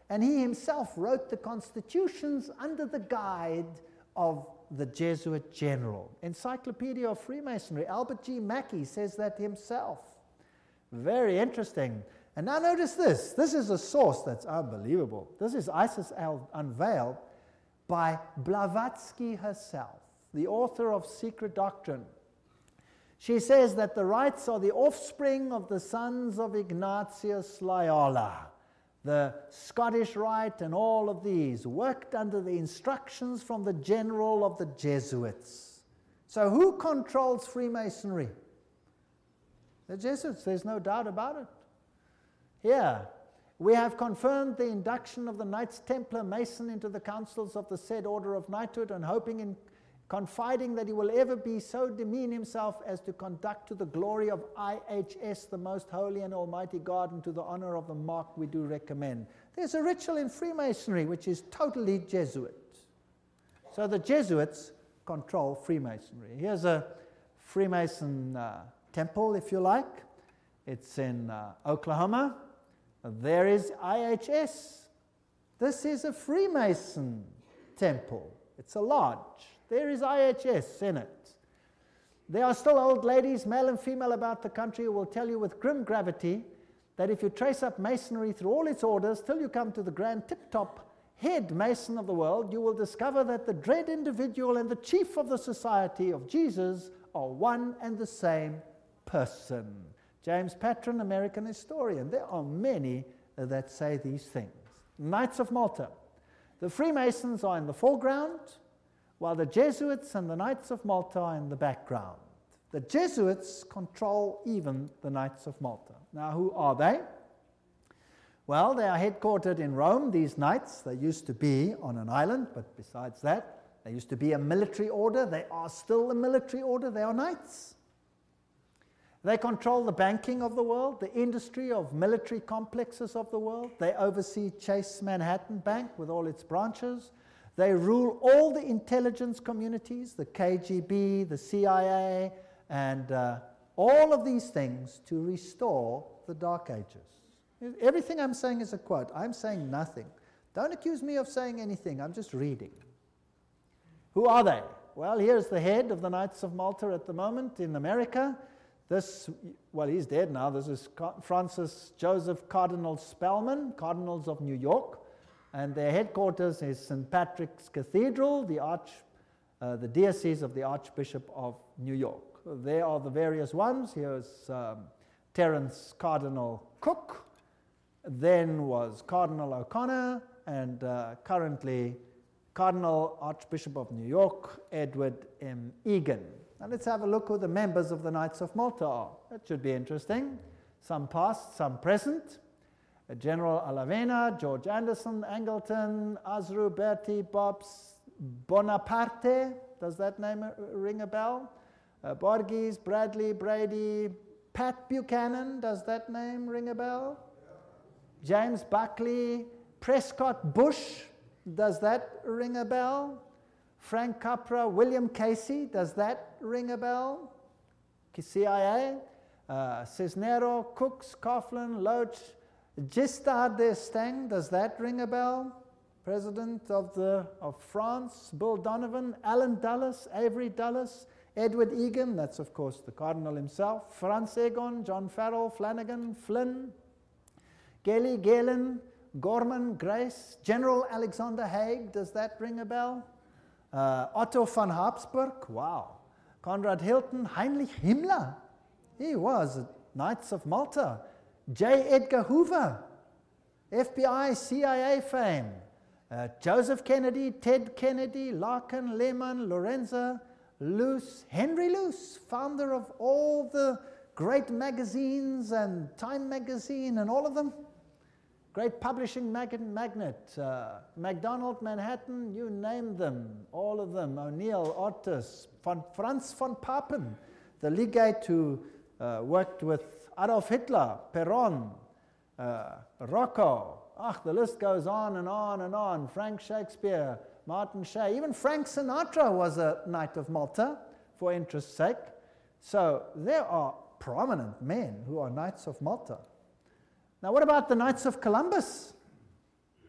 And he himself wrote the constitutions under the guide of the Jesuit general. Encyclopedia of Freemasonry, Albert G. Mackey says that himself. Very interesting. And now notice this. This is a source that's unbelievable. This is Isis Unveiled by Blavatsky herself, the author of Secret Doctrine. She says that the rites are the offspring of the sons of Ignatius Loyola. The Scottish Rite and all of these worked under the instructions from the general of the Jesuits. So who controls Freemasonry? The Jesuits, there's no doubt about it. Here, we have confirmed the induction of the Knights Templar Mason into the councils of the said order of knighthood, and hoping and confiding that he will ever be so demean himself as to conduct to the glory of I H S, the most holy and almighty God, and to the honor of the mark we do recommend. There's a ritual in Freemasonry which is totally Jesuit. So the Jesuits control Freemasonry. Here's a Freemason uh, temple, if you like. It's in uh, Oklahoma. There is I H S. This is a Freemason temple. It's a lodge. There is I H S in it. There are still old ladies, male and female, about the country who will tell you with grim gravity that if you trace up Masonry through all its orders till you come to the grand tip-top head Mason of the world, you will discover that the dread individual and the chief of the Society of Jesus are one and the same person. James Patron, American historian. There are many uh, that say these things. Knights of Malta. The Freemasons are in the foreground, while the Jesuits and the Knights of Malta are in the background. The Jesuits control even the Knights of Malta. Now, who are they? Well, they are headquartered in Rome, these knights. They used to be on an island, but besides that, they used to be a military order. They are still a military order. They are knights. They control the banking of the world, the industry of military complexes of the world. They oversee Chase Manhattan Bank with all its branches. They rule all the intelligence communities, the K G B, the C I A, and uh, all of these things to restore the Dark Ages. Everything I'm saying is a quote. I'm saying nothing. Don't accuse me of saying anything. I'm just reading. Who are they? Well, here's the head of the Knights of Malta at the moment in America. This, well, he's dead now. This is Francis Joseph Cardinal Spellman, Cardinals of New York. And their headquarters is Saint Patrick's Cathedral, the, arch, uh, the diocese of the Archbishop of New York. There are the various ones. Here's um, Terence Cardinal Cook, then was Cardinal O'Connor, and uh, currently Cardinal Archbishop of New York, Edward M. Egan. Now let's have a look who the members of the Knights of Malta are. That should be interesting. Some past, some present. General Alavena, George Anderson, Angleton, Azru, Bertie, Bobs, Bonaparte. Does that name ring a bell? Uh, Borges, Bradley, Brady, Pat Buchanan. Does that name ring a bell? James Buckley, Prescott Bush. Does that ring a bell? Frank Capra, William Casey. Does that ring a bell? C I A. Uh, Cisnero, Cooks, Coughlin, Loach, Giscard d'Estaing, does that ring a bell? President of, the, of France, Bill Donovan, Alan Dulles, Avery Dulles, Edward Egan, that's of course the Cardinal himself, Franz Egon, John Farrell, Flanagan, Flynn, Gelly, Galen, Gorman, Grace, General Alexander Haig, does that ring a bell? Uh, Otto von Habsburg, wow. Conrad Hilton, Heinrich Himmler, he was Knights of Malta. J. Edgar Hoover, F B I, C I A fame. Uh, Joseph Kennedy, Ted Kennedy, Larkin, Lehman, Lorenza, Luce, Henry Luce, founder of all the great magazines and Time magazine and all of them. Great publishing mag magnate, uh, MacDonald, Manhattan, you name them, all of them. O'Neill, Otis, von Franz von Papen, the legate who uh, worked with Adolf Hitler, Perón, uh, Rocco, ah, the list goes on and on and on. Frank Shakespeare, Martin Shea, even Frank Sinatra was a Knight of Malta, for interest's sake. So there are prominent men who are Knights of Malta. Now what about the Knights of Columbus?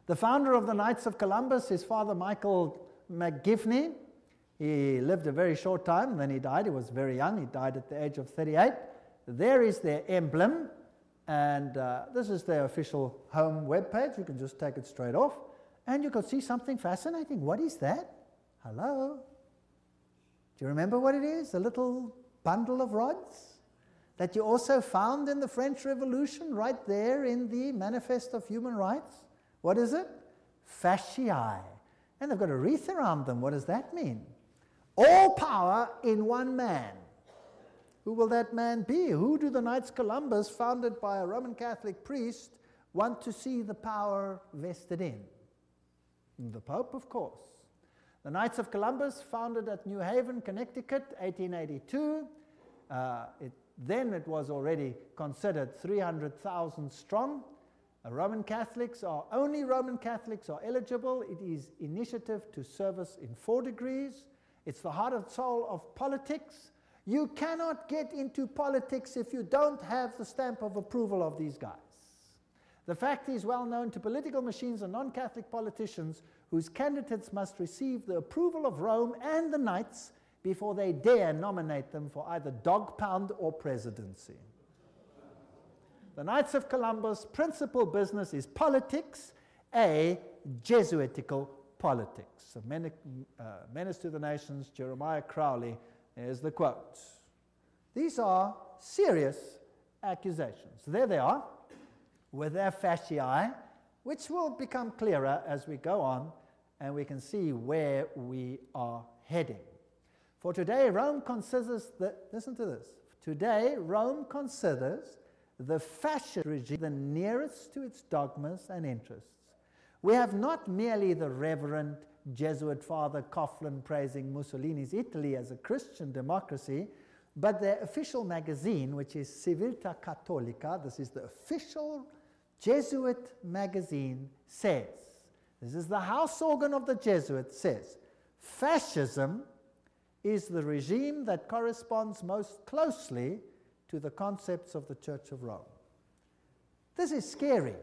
The founder of the Knights of Columbus is Father Michael McGivney. He lived a very short time, and then he died. He was very young. He died at the age of thirty-eight. There is their emblem, and uh, this is their official home webpage. You can just take it straight off, and you can see something fascinating. What is that? Hello? Do you remember what it is? A little bundle of rods that you also found in the French Revolution, right there in the Manifest of Human Rights. What is it? Fasciae. And they've got a wreath around them. What does that mean? All power in one man. Who will that man be? Who do the Knights Columbus, founded by a Roman Catholic priest, want to see the power vested in? The Pope, of course. The Knights of Columbus, founded at New Haven, Connecticut, eighteen eighty-two. Uh, it, then it was already considered three hundred thousand strong. Uh, Roman Catholics are, only Roman Catholics are eligible. It is initiative to service in four degrees. It's the heart and soul of politics. You cannot get into politics if you don't have the stamp of approval of these guys. The fact is well known to political machines and non-Catholic politicians whose candidates must receive the approval of Rome and the Knights before they dare nominate them for either dog pound or presidency. The Knights of Columbus' principal business is politics, a Jesuitical politics. A men uh, menace to the nations, Jeremiah Crowley. There's the quote. These are serious accusations. There they are, with their fasciae, which will become clearer as we go on, and we can see where we are heading. For today, Rome considers the, listen to this, today Rome considers the fascist regime the nearest to its dogmas and interests. We have not merely the Reverend Jesuit Father Coughlin praising Mussolini's Italy as a Christian democracy, but their official magazine, which is Civiltà Cattolica, this is the official Jesuit magazine, says, this is the house organ of the Jesuits, says, fascism is the regime that corresponds most closely to the concepts of the Church of Rome. This is scary.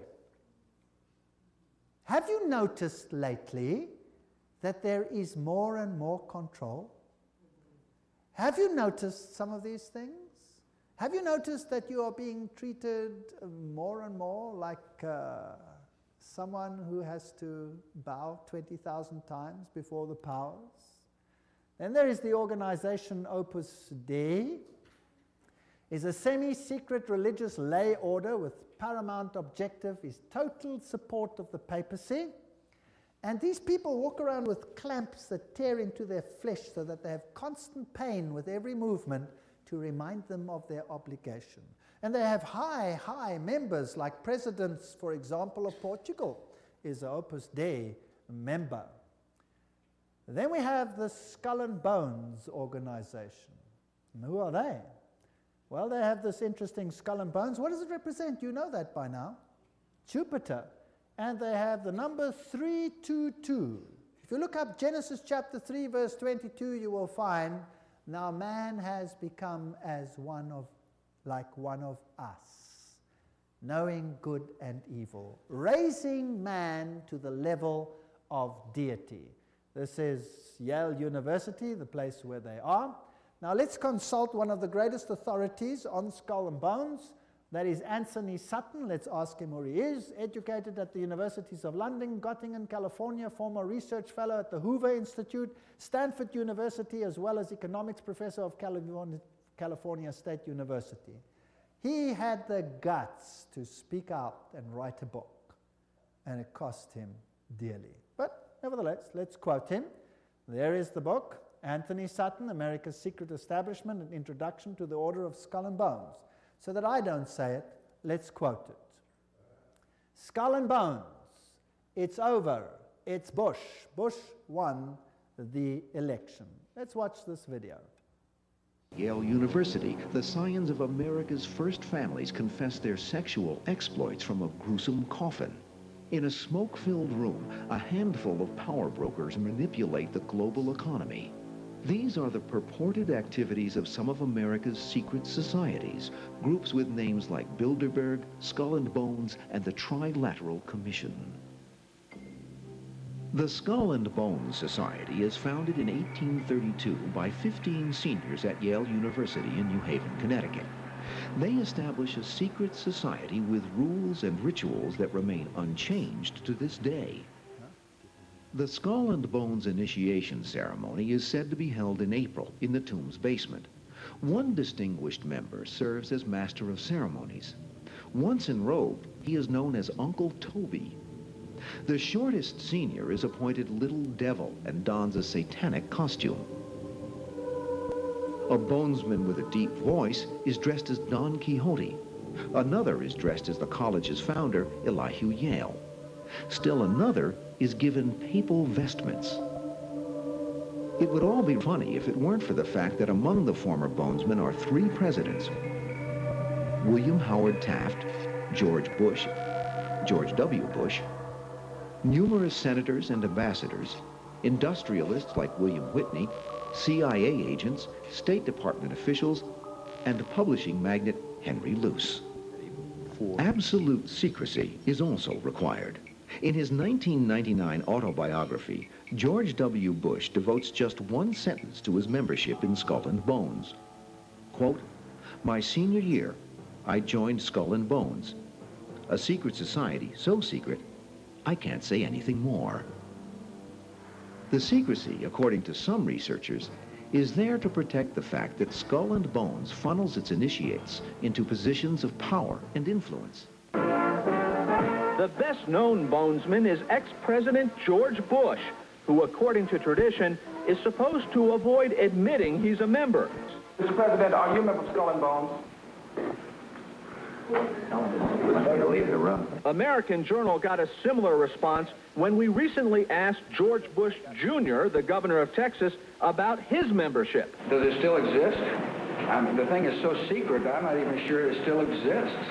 Have you noticed lately that there is more and more control? Have you noticed some of these things? Have you noticed that you are being treated more and more like uh, someone who has to bow twenty thousand times before the powers? Then there is the organization Opus Dei. Is a semi-secret religious lay order with paramount objective is total support of the papacy. And these people walk around with clamps that tear into their flesh so that they have constant pain with every movement to remind them of their obligation. And they have high, high members, like presidents, for example, of Portugal is an Opus Dei member. Then we have the Skull and Bones organization. And who are they? Well, they have this interesting skull and bones. What does it represent? You know that by now. Jupiter. And they have the number three two two. If you look up Genesis chapter three, verse twenty-two, you will find, now man has become as one of, like one of us, knowing good and evil, raising man to the level of deity. This is Yale University, the place where they are. Now let's consult one of the greatest authorities on skull and bones. That is Anthony Sutton. Let's ask him who he is. Educated at the Universities of London, Göttingen, California, former research fellow at the Hoover Institute, Stanford University, as well as economics professor of California, California State University. He had the guts to speak out and write a book, and it cost him dearly. But nevertheless, let's quote him. There is the book. Anthony Sutton, America's Secret Establishment, an Introduction to the Order of Skull and Bones. So that I don't say it, let's quote it. Skull and Bones, it's over, it's Bush. Bush won the election. Let's watch this video. Yale University, the scions of America's first families confess their sexual exploits from a gruesome coffin. In a smoke-filled room, a handful of power brokers manipulate the global economy. These are the purported activities of some of America's secret societies, groups with names like Bilderberg, Skull and Bones, and the Trilateral Commission. The Skull and Bones Society is founded in eighteen thirty-two by fifteen seniors at Yale University in New Haven, Connecticut. They establish a secret society with rules and rituals that remain unchanged to this day. The Skull and Bones initiation ceremony is said to be held in April in the tomb's basement. One distinguished member serves as master of ceremonies. Once enrobed, he is known as Uncle Toby. The shortest senior is appointed Little Devil and dons a satanic costume. A bonesman with a deep voice is dressed as Don Quixote. Another is dressed as the college's founder, Elihu Yale. Still another is given papal vestments. It would all be funny if it weren't for the fact that among the former bonesmen are three presidents: William Howard Taft, George Bush, George W. Bush, numerous senators and ambassadors, industrialists like William Whitney, C I A agents, State Department officials, and publishing magnate Henry Luce. Absolute secrecy is also required. In his nineteen ninety-nine autobiography, George W. Bush devotes just one sentence to his membership in Skull and Bones. Quote, "My senior year, I joined Skull and Bones, a secret society so secret, I can't say anything more." The secrecy, according to some researchers, is there to protect the fact that Skull and Bones funnels its initiates into positions of power and influence. The best-known bonesman is ex-President George Bush, who, according to tradition, is supposed to avoid admitting he's a member. Mister President, are you a member of Skull and Bones? American Journal got a similar response when we recently asked George Bush Junior, the governor of Texas, about his membership. Does it still exist? I mean, the thing is so secret, I'm not even sure it still exists.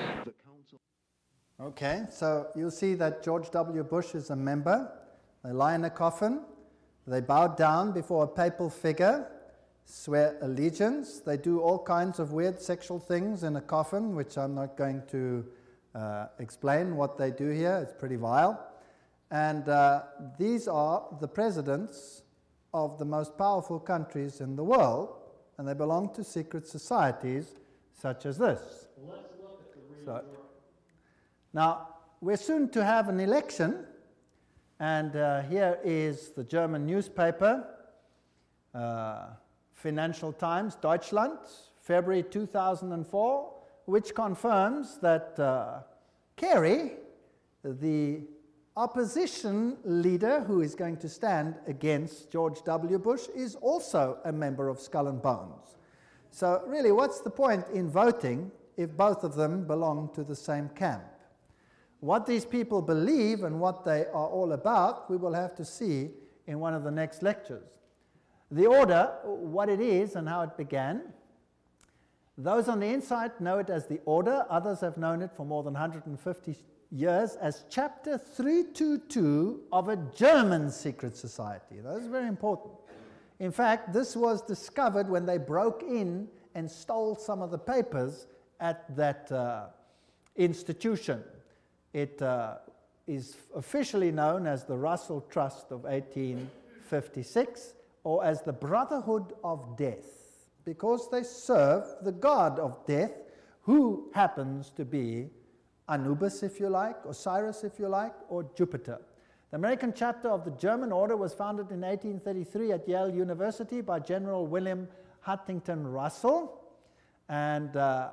Okay, so you'll see that George W. Bush is a member. They lie in a coffin. They bow down before a papal figure, swear allegiance. They do all kinds of weird sexual things in a coffin, which I'm not going to uh, explain what they do here. It's pretty vile. And uh, these are the presidents of the most powerful countries in the world, and they belong to secret societies such as this. Well, let's look at the real So, world. now, we're soon to have an election, and uh, here is the German newspaper, uh, Financial Times, Deutschland, February two thousand four, which confirms that uh, Kerry, the opposition leader who is going to stand against George W. Bush, is also a member of Skull and Bones. So really, what's the point in voting if both of them belong to the same camp? What these people believe and what they are all about, we will have to see in one of the next lectures. The order, what it is and how it began. Those on the inside know it as the order. Others have known it for more than one hundred fifty years as Chapter three twenty-two of a German secret society. That is very important. In fact, this was discovered when they broke in and stole some of the papers at that uh, institution. It uh, is officially known as the Russell Trust of eighteen fifty-six, or as the Brotherhood of Death, because they serve the god of death, who happens to be Anubis, if you like, Osiris, if you like, or Jupiter. The American chapter of the German order was founded in eighteen thirty-three at Yale University by General William Huntington Russell, and uh,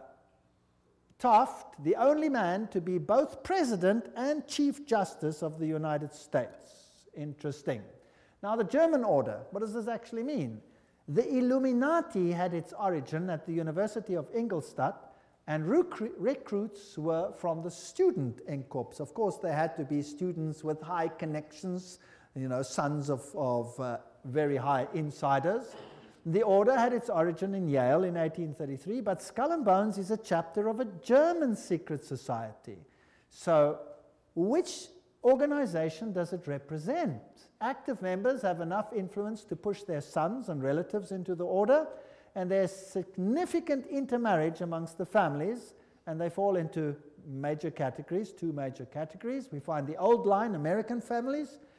Taft, the only man to be both President and Chief Justice of the United States. Interesting. Now, the German order, what does this actually mean? The Illuminati had its origin at the University of Ingolstadt, and recru recruits were from the student Inkorps. Of course, they had to be students with high connections, you know, sons of, of uh, very high insiders. The order had its origin in Yale in eighteen thirty-three, but Skull and Bones is a chapter of a German secret society. So, which organization does it represent? Active members have enough influence to push their sons and relatives into the order, and there's significant intermarriage amongst the families, and they fall into major categories, two major categories. We find the old line American families,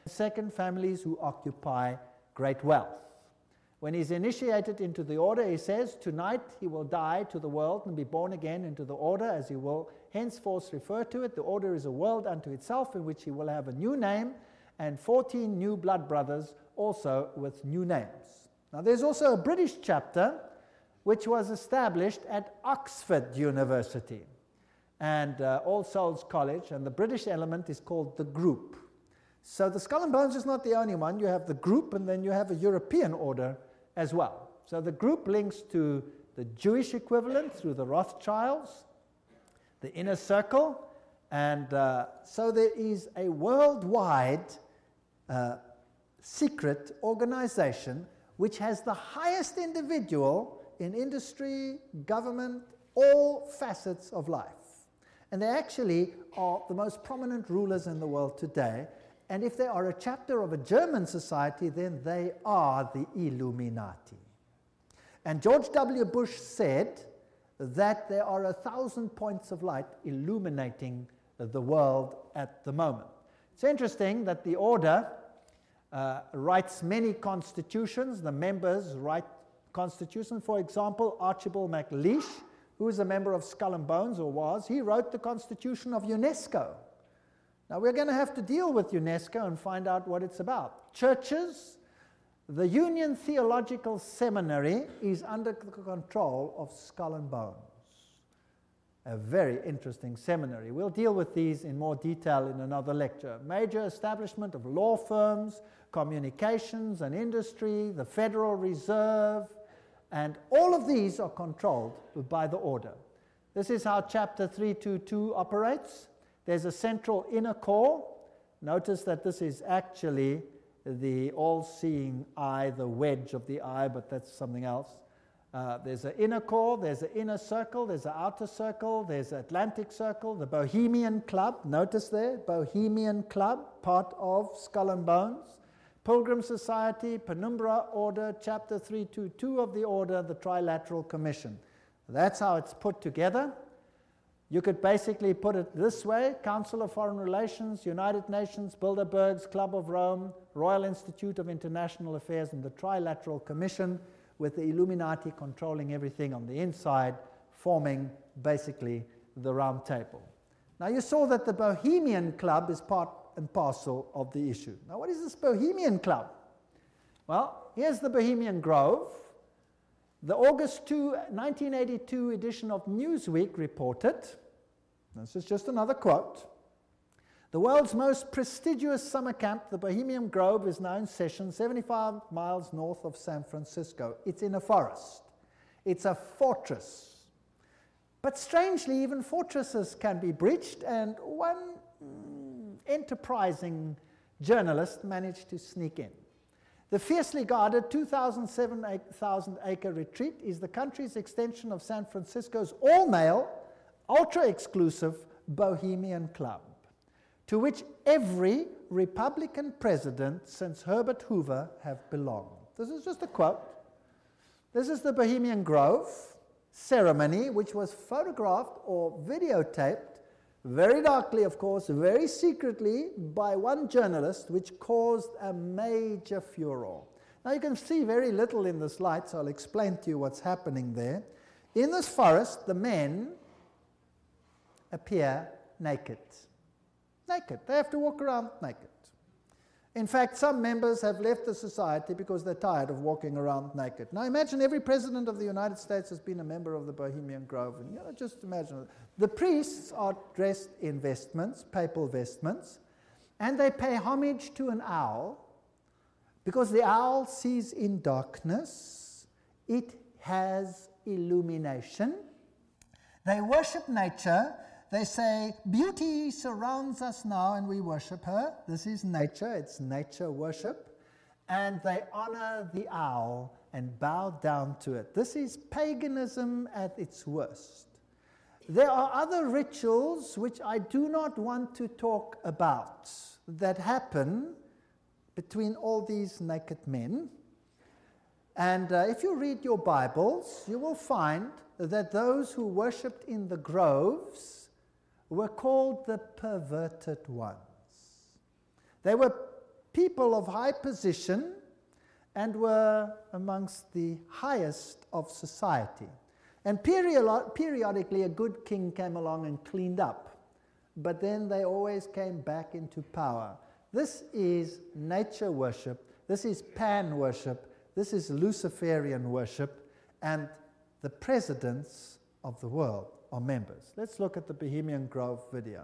Second, families who occupy great wealth. When he's initiated into the order, he says, tonight he will die to the world and be born again into the order, as he will henceforth refer to it. The order is a world unto itself, in which he will have a new name, and fourteen new blood brothers also with new names. Now there's also a British chapter which was established at Oxford University and uh, All Souls College, and the British element is called the Group. So the Skull and Bones is not the only one. You have the Group, and then you have a European order as well. So the Group links to the Jewish equivalent through the Rothschilds, the Inner Circle, and uh, so there is a worldwide uh, secret organization which has the highest individual in industry, government, all facets of life. And they actually are the most prominent rulers in the world today. And if they are a chapter of a German society, then they are the Illuminati. And George W. Bush said that there are a thousand points of light illuminating the world at the moment. It's interesting that the order uh, writes many constitutions. The members write constitutions. For example, Archibald MacLeish, who is a member of Skull and Bones, or was, he wrote the Constitution of UNESCO. Now we're going to have to deal with UNESCO and find out what it's about. Churches, the Union Theological Seminary is under the control of Skull and Bones. A very interesting seminary. We'll deal with these in more detail in another lecture. Major establishment of law firms, communications and industry, the Federal Reserve, and all of these are controlled by the order. This is how Chapter three twenty-two operates. There's a central inner core. Notice that this is actually the all-seeing eye, the wedge of the eye, but that's something else. Uh, there's an inner core, there's an inner circle, there's an outer circle, there's an Atlantic Circle, the Bohemian Club, notice there, Bohemian Club, part of Skull and Bones. Pilgrim Society, Penumbra Order, Chapter three twenty-two of the Order, the Trilateral Commission. That's how it's put together. You could basically put it this way: Council of Foreign Relations, United Nations, Bilderbergs, Club of Rome, Royal Institute of International Affairs, and the Trilateral Commission, with the Illuminati controlling everything on the inside, forming basically the Round Table. Now you saw that the Bohemian Club is part and parcel of the issue. Now what is this Bohemian Club? Well, here's the Bohemian Grove. The August second, nineteen eighty-two edition of Newsweek reported, this is just another quote, the world's most prestigious summer camp, the Bohemian Grove, is now in session seventy-five miles north of San Francisco. It's in a forest. It's a fortress. But strangely, even fortresses can be breached, and one mm, enterprising journalist managed to sneak in. The fiercely guarded two thousand seven thousand acre retreat is the country's extension of San Francisco's all-male, ultra-exclusive Bohemian Club, to which every Republican president since Herbert Hoover have belonged. This is just a quote. This is the Bohemian Grove ceremony, which was photographed or videotaped, very darkly, of course, very secretly, by one journalist, which caused a major furor. Now you can see very little in this light, so I'll explain to you what's happening there. In this forest, the men appear naked. Naked. They have to walk around naked. In fact, some members have left the society because they're tired of walking around naked. Now imagine every president of the United States has been a member of the Bohemian Grove. And you know, just imagine. The priests are dressed in vestments, papal vestments, and they pay homage to an owl because the owl sees in darkness. It has illumination. They worship nature. They say, beauty surrounds us now and we worship her. This is nature, it's nature worship. And they honor the owl and bow down to it. This is paganism at its worst. There are other rituals which I do not want to talk about that happen between all these naked men. And uh, if you read your Bibles, you will find that those who worshipped in the groves were called the perverted ones. They were people of high position and were amongst the highest of society. And period- periodically a good king came along and cleaned up, but then they always came back into power. This is nature worship, this is Pan worship, this is Luciferian worship, and the presidents of the world are members. Let's look at the Bohemian Grove video.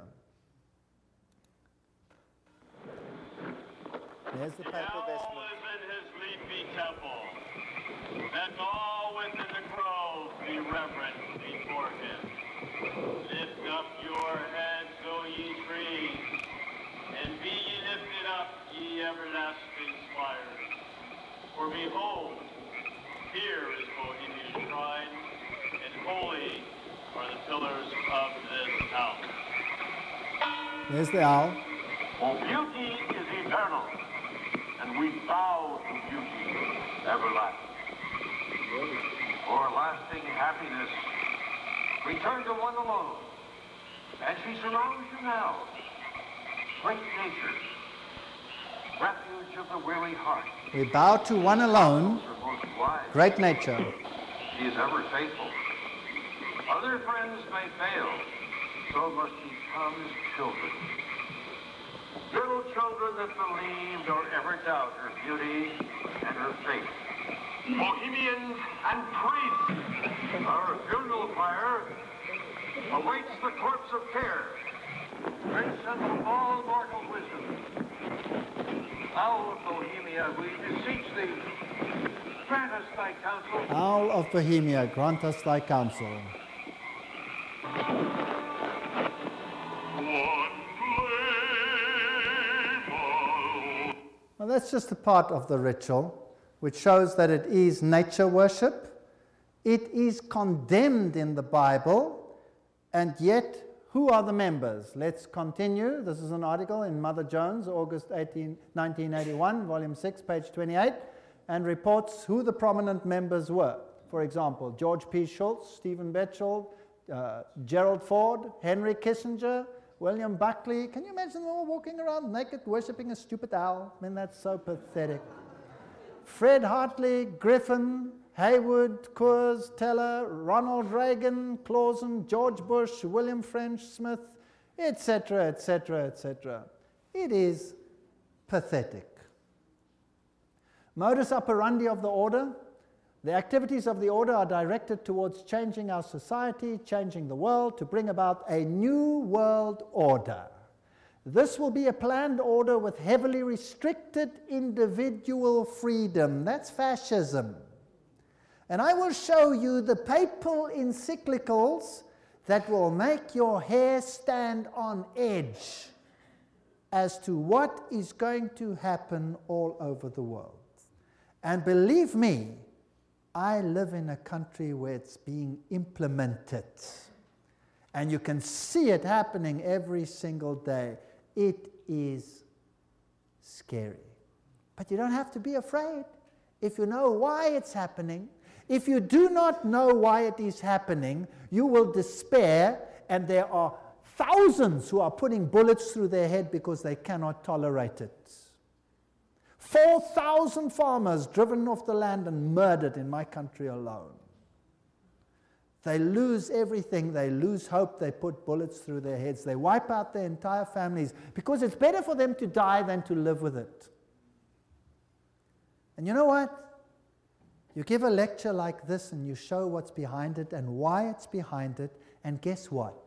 There's the papal vestment. Is in his leafy temple. Let all within the grove be reverent before him. Lift up your heads, O ye trees, and be ye lifted up, ye everlasting spires. For behold, here is Bohemia's shrine, and holy are the pillars of this house. There's the owl. For beauty is eternal, and we bow to beauty everlasting. For lasting happiness, return to one alone, and she surrounds you now. Great nature, refuge of the weary heart. We bow to one alone, great nature. She is ever faithful. Other friends may fail, so must ye come as children. Little children that believe nor ever doubt her beauty and her faith. Bohemians and priests, our funeral pyre awaits the corpse of care. Grace unto all mortal wisdom. Owl of Bohemia, we beseech thee, grant us thy counsel. Owl of Bohemia, grant us thy counsel. Well, that's just a part of the ritual, which shows that it is nature worship. It is condemned in the Bible, and yet, who are the members? Let's continue. This is an article in Mother Jones, August eighteenth, nineteen eighty-one, volume six, page twenty-eight, and reports who the prominent members were. For example, George P. Schultz, Stephen Batchelor, uh, Gerald Ford, Henry Kissinger, William Buckley. Can you imagine them all walking around naked, worshipping a stupid owl? I mean, that's so pathetic. Fred Hartley, Griffin, Haywood, Coors, Teller, Ronald Reagan, Clausen, George Bush, William French Smith, et cetera, et cetera, et cetera. It is pathetic. Modus operandi of the order. The activities of the order are directed towards changing our society, changing the world, to bring about a new world order. This will be a planned order with heavily restricted individual freedom. That's fascism. And I will show you the papal encyclicals that will make your hair stand on edge as to what is going to happen all over the world. And believe me, I live in a country where it's being implemented. And you can see it happening every single day. It is scary. But you don't have to be afraid if you know why it's happening. If you do not know why it is happening, you will despair, and there are thousands who are putting bullets through their head because they cannot tolerate it. four thousand farmers driven off the land and murdered in my country alone. They lose everything, they lose hope, they put bullets through their heads, they wipe out their entire families because it's better for them to die than to live with it. And you know what? You give a lecture like this and you show what's behind it and why it's behind it, and guess what?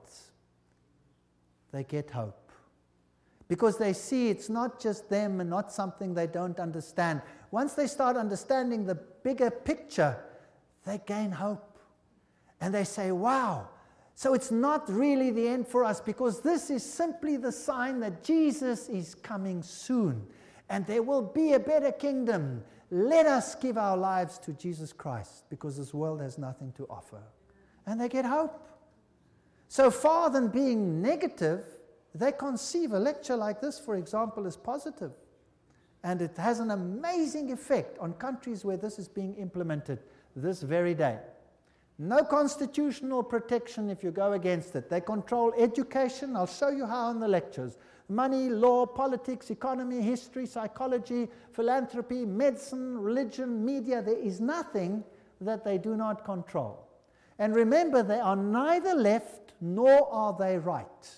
They get hope. Because they see it's not just them and not something they don't understand. Once they start understanding the bigger picture, they gain hope. And they say, wow, so it's not really the end for us, because this is simply the sign that Jesus is coming soon. And there will be a better kingdom. Let us give our lives to Jesus Christ, because this world has nothing to offer. And they get hope. So far than being negative, they conceive a lecture like this, for example, as positive. And it has an amazing effect on countries where this is being implemented this very day. No constitutional protection if you go against it. They control education. I'll show you how in the lectures. money, law, politics, economy, history, psychology, philanthropy, medicine, religion, media. There is nothing that they do not control. And remember, they are neither left nor are they right.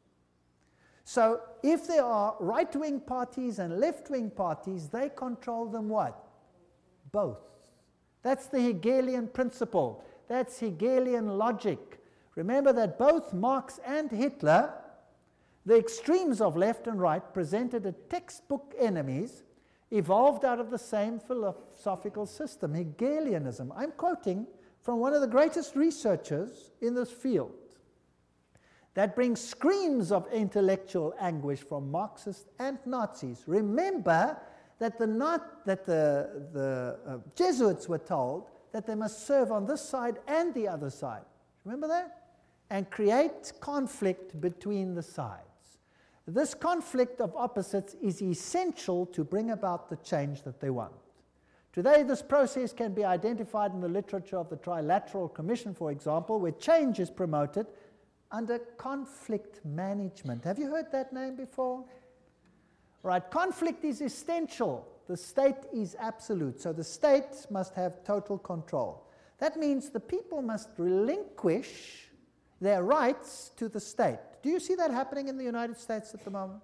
So if there are right-wing parties and left-wing parties, they control them what? Both. That's the Hegelian principle. That's Hegelian logic. Remember that both Marx and Hitler, the extremes of left and right, presented as textbook enemies, evolved out of the same philosophical system, Hegelianism. I'm quoting from one of the greatest researchers in this field. That brings screams of intellectual anguish from Marxists and Nazis. Remember that the, not, that the, the uh, Jesuits were told that they must serve on this side and the other side. Remember that? And create conflict between the sides. This conflict of opposites is essential to bring about the change that they want. Today, this process can be identified in the literature of the Trilateral Commission, for example, where change is promoted under conflict management. Have you heard that name before? Right, conflict is essential. The state is absolute. So the state must have total control. That means the people must relinquish their rights to the state. Do you see that happening in the United States at the moment?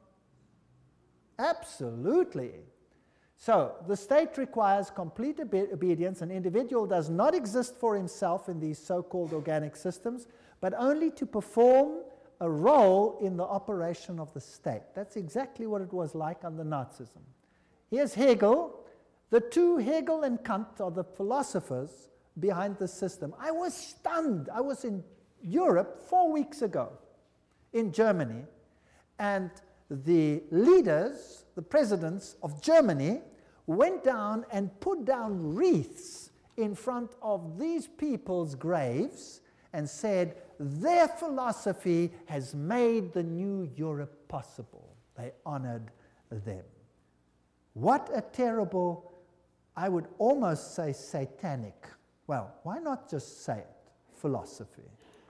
Absolutely. So the state requires complete obe- obedience. An individual does not exist for himself in these so-called organic systems, but only to perform a role in the operation of the state. That's exactly what it was like under Nazism. Here's Hegel. The two, Hegel and Kant, are the philosophers behind the system. I was stunned. I was in Europe four weeks ago, in Germany, and the leaders, the presidents of Germany, went down and put down wreaths in front of these people's graves and said, their philosophy has made the new Europe possible. They honored them. What a terrible, I would almost say satanic, well, why not just say it, philosophy.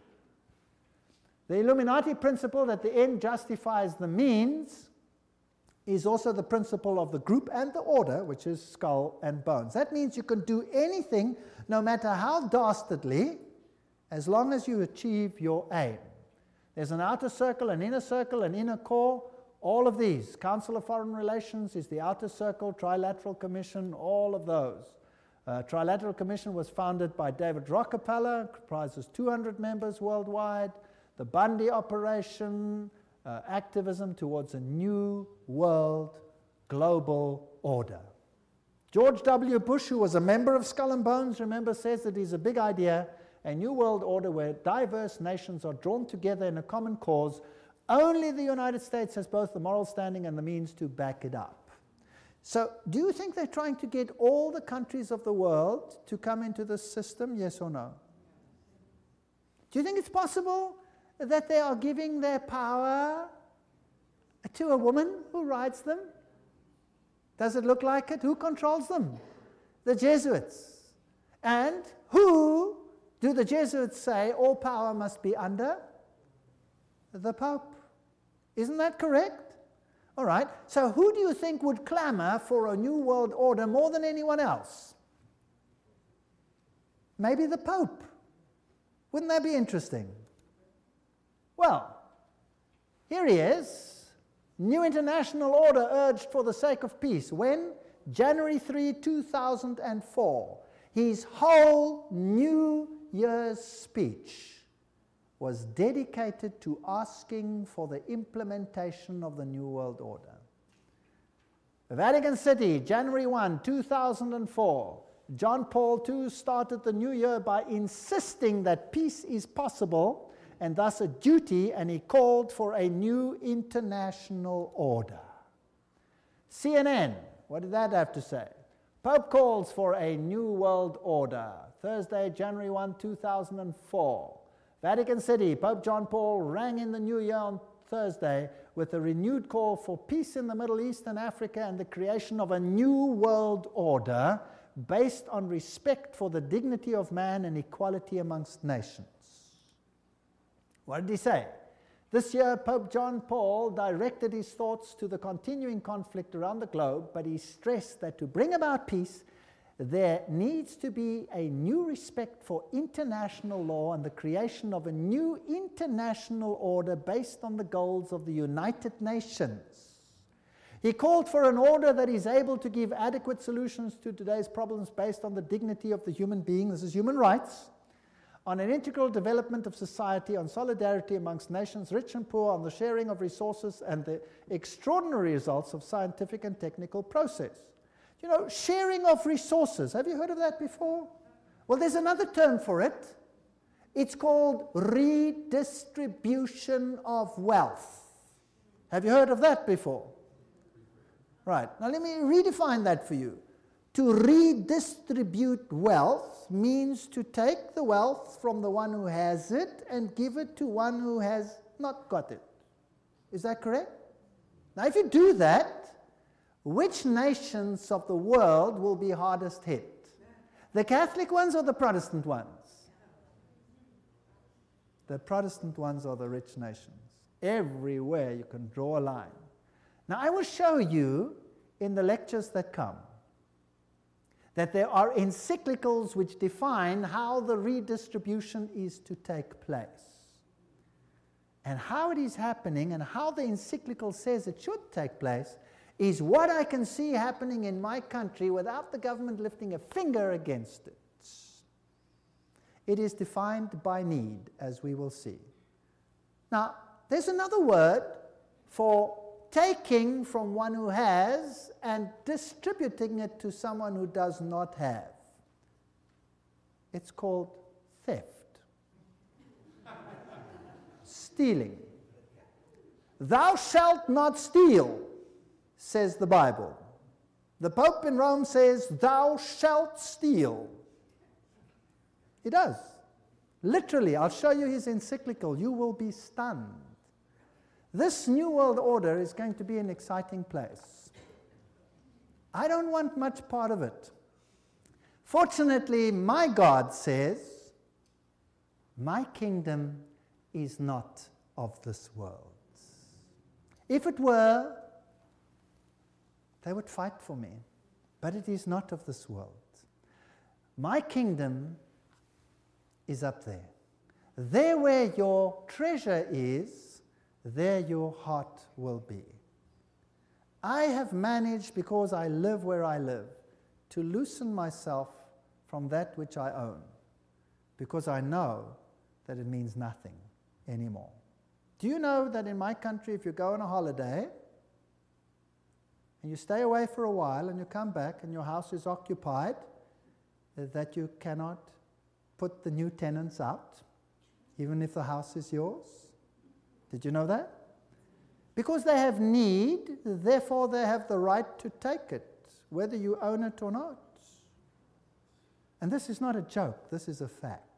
The Illuminati principle that the end justifies the means is also the principle of the group and the order, which is skull and bones. That means you can do anything, no matter how dastardly, as long as you achieve your aim. There's an outer circle, an inner circle, an inner core, all of these. Council of Foreign Relations is the outer circle, Trilateral Commission, all of those. Uh, Trilateral Commission was founded by David Rockefeller, comprises two hundred members worldwide. The Bundy operation, uh, activism towards a new world global order. George W. Bush, who was a member of Skull and Bones, remember, says it is a big idea, a new world order where diverse nations are drawn together in a common cause. Only the United States has both the moral standing and the means to back it up. So do you think they're trying to get all the countries of the world to come into this system, yes or no? Do you think it's possible that they are giving their power to a woman who rides them? Does it look like it? Who controls them? The Jesuits. And who do the Jesuits say all power must be under? The Pope. Isn't that correct? All right. So who do you think would clamor for a new world order more than anyone else? Maybe the Pope. Wouldn't that be interesting? Well, here he is. New international order urged for the sake of peace. When? January third, two thousand four. His whole New Year's speech was dedicated to asking for the implementation of the New World Order. Vatican City, January first, two thousand four. John Paul the Second started the new year by insisting that peace is possible and thus a duty, and he called for a new international order. C N N, what did that have to say? Pope calls for a new world order. Thursday, January first, two thousand four. Vatican City, Pope John Paul rang in the new year on Thursday with a renewed call for peace in the Middle East and Africa and the creation of a new world order based on respect for the dignity of man and equality amongst nations. What did he say? This year, Pope John Paul directed his thoughts to the continuing conflict around the globe, but he stressed that to bring about peace, there needs to be a new respect for international law and the creation of a new international order based on the goals of the United Nations. He called for an order that is able to give adequate solutions to today's problems based on the dignity of the human being, this is human rights, on an integral development of society, on solidarity amongst nations, rich and poor, on the sharing of resources and the extraordinary results of scientific and technical process. You know, sharing of resources, have you heard of that before? Well, there's another term for it. It's called redistribution of wealth. Have you heard of that before? Right, now let me redefine that for you. To redistribute wealth means to take the wealth from the one who has it and give it to one who has not got it. Is that correct? Now, if you do that, which nations of the world will be hardest hit? The Catholic ones or the Protestant ones? The Protestant ones are the rich nations. Everywhere you can draw a line. Now, I will show you in the lectures that come that there are encyclicals which define how the redistribution is to take place. And how it is happening and how the encyclical says it should take place is what I can see happening in my country without the government lifting a finger against it. It is defined by need, as we will see. Now, there's another word for taking from one who has and distributing it to someone who does not have. It's called theft. Stealing. Thou shalt not steal, says the Bible. The Pope in Rome says, thou shalt steal. He does. Literally, I'll show you his encyclical. You will be stunned. This New World Order is going to be an exciting place. I don't want much part of it. Fortunately, my God says, my kingdom is not of this world. If it were, they would fight for me, but it is not of this world. My kingdom is up there. There where your treasure is, there your heart will be. I have managed, because I live where I live, to loosen myself from that which I own, because I know that it means nothing anymore. Do you know that in my country, if you go on a holiday, and you stay away for a while, and you come back, and your house is occupied, that you cannot put the new tenants out, even if the house is yours? Did you know that? Because they have need, therefore they have the right to take it, whether you own it or not. And this is not a joke, this is a fact.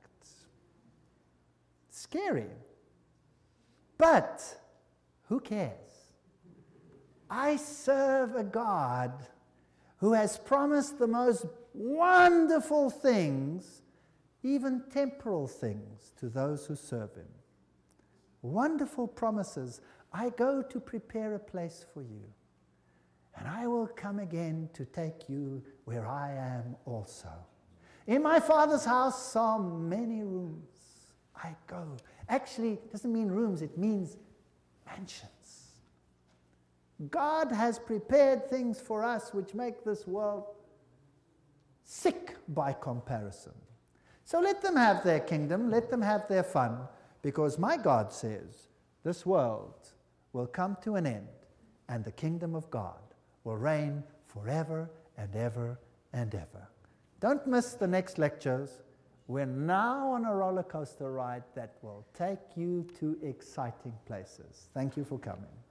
Scary. But who cares? I serve a God who has promised the most wonderful things, even temporal things, to those who serve him. Wonderful promises. I go to prepare a place for you, and I will come again to take you where I am also. In my Father's house are many rooms. I go. Actually, it doesn't mean rooms, it means mansions. God has prepared things for us which make this world sick by comparison. So let them have their kingdom, let them have their fun, because my God says this world will come to an end and the kingdom of God will reign forever and ever and ever. Don't miss the next lectures. We're now on a roller coaster ride that will take you to exciting places. Thank you for coming.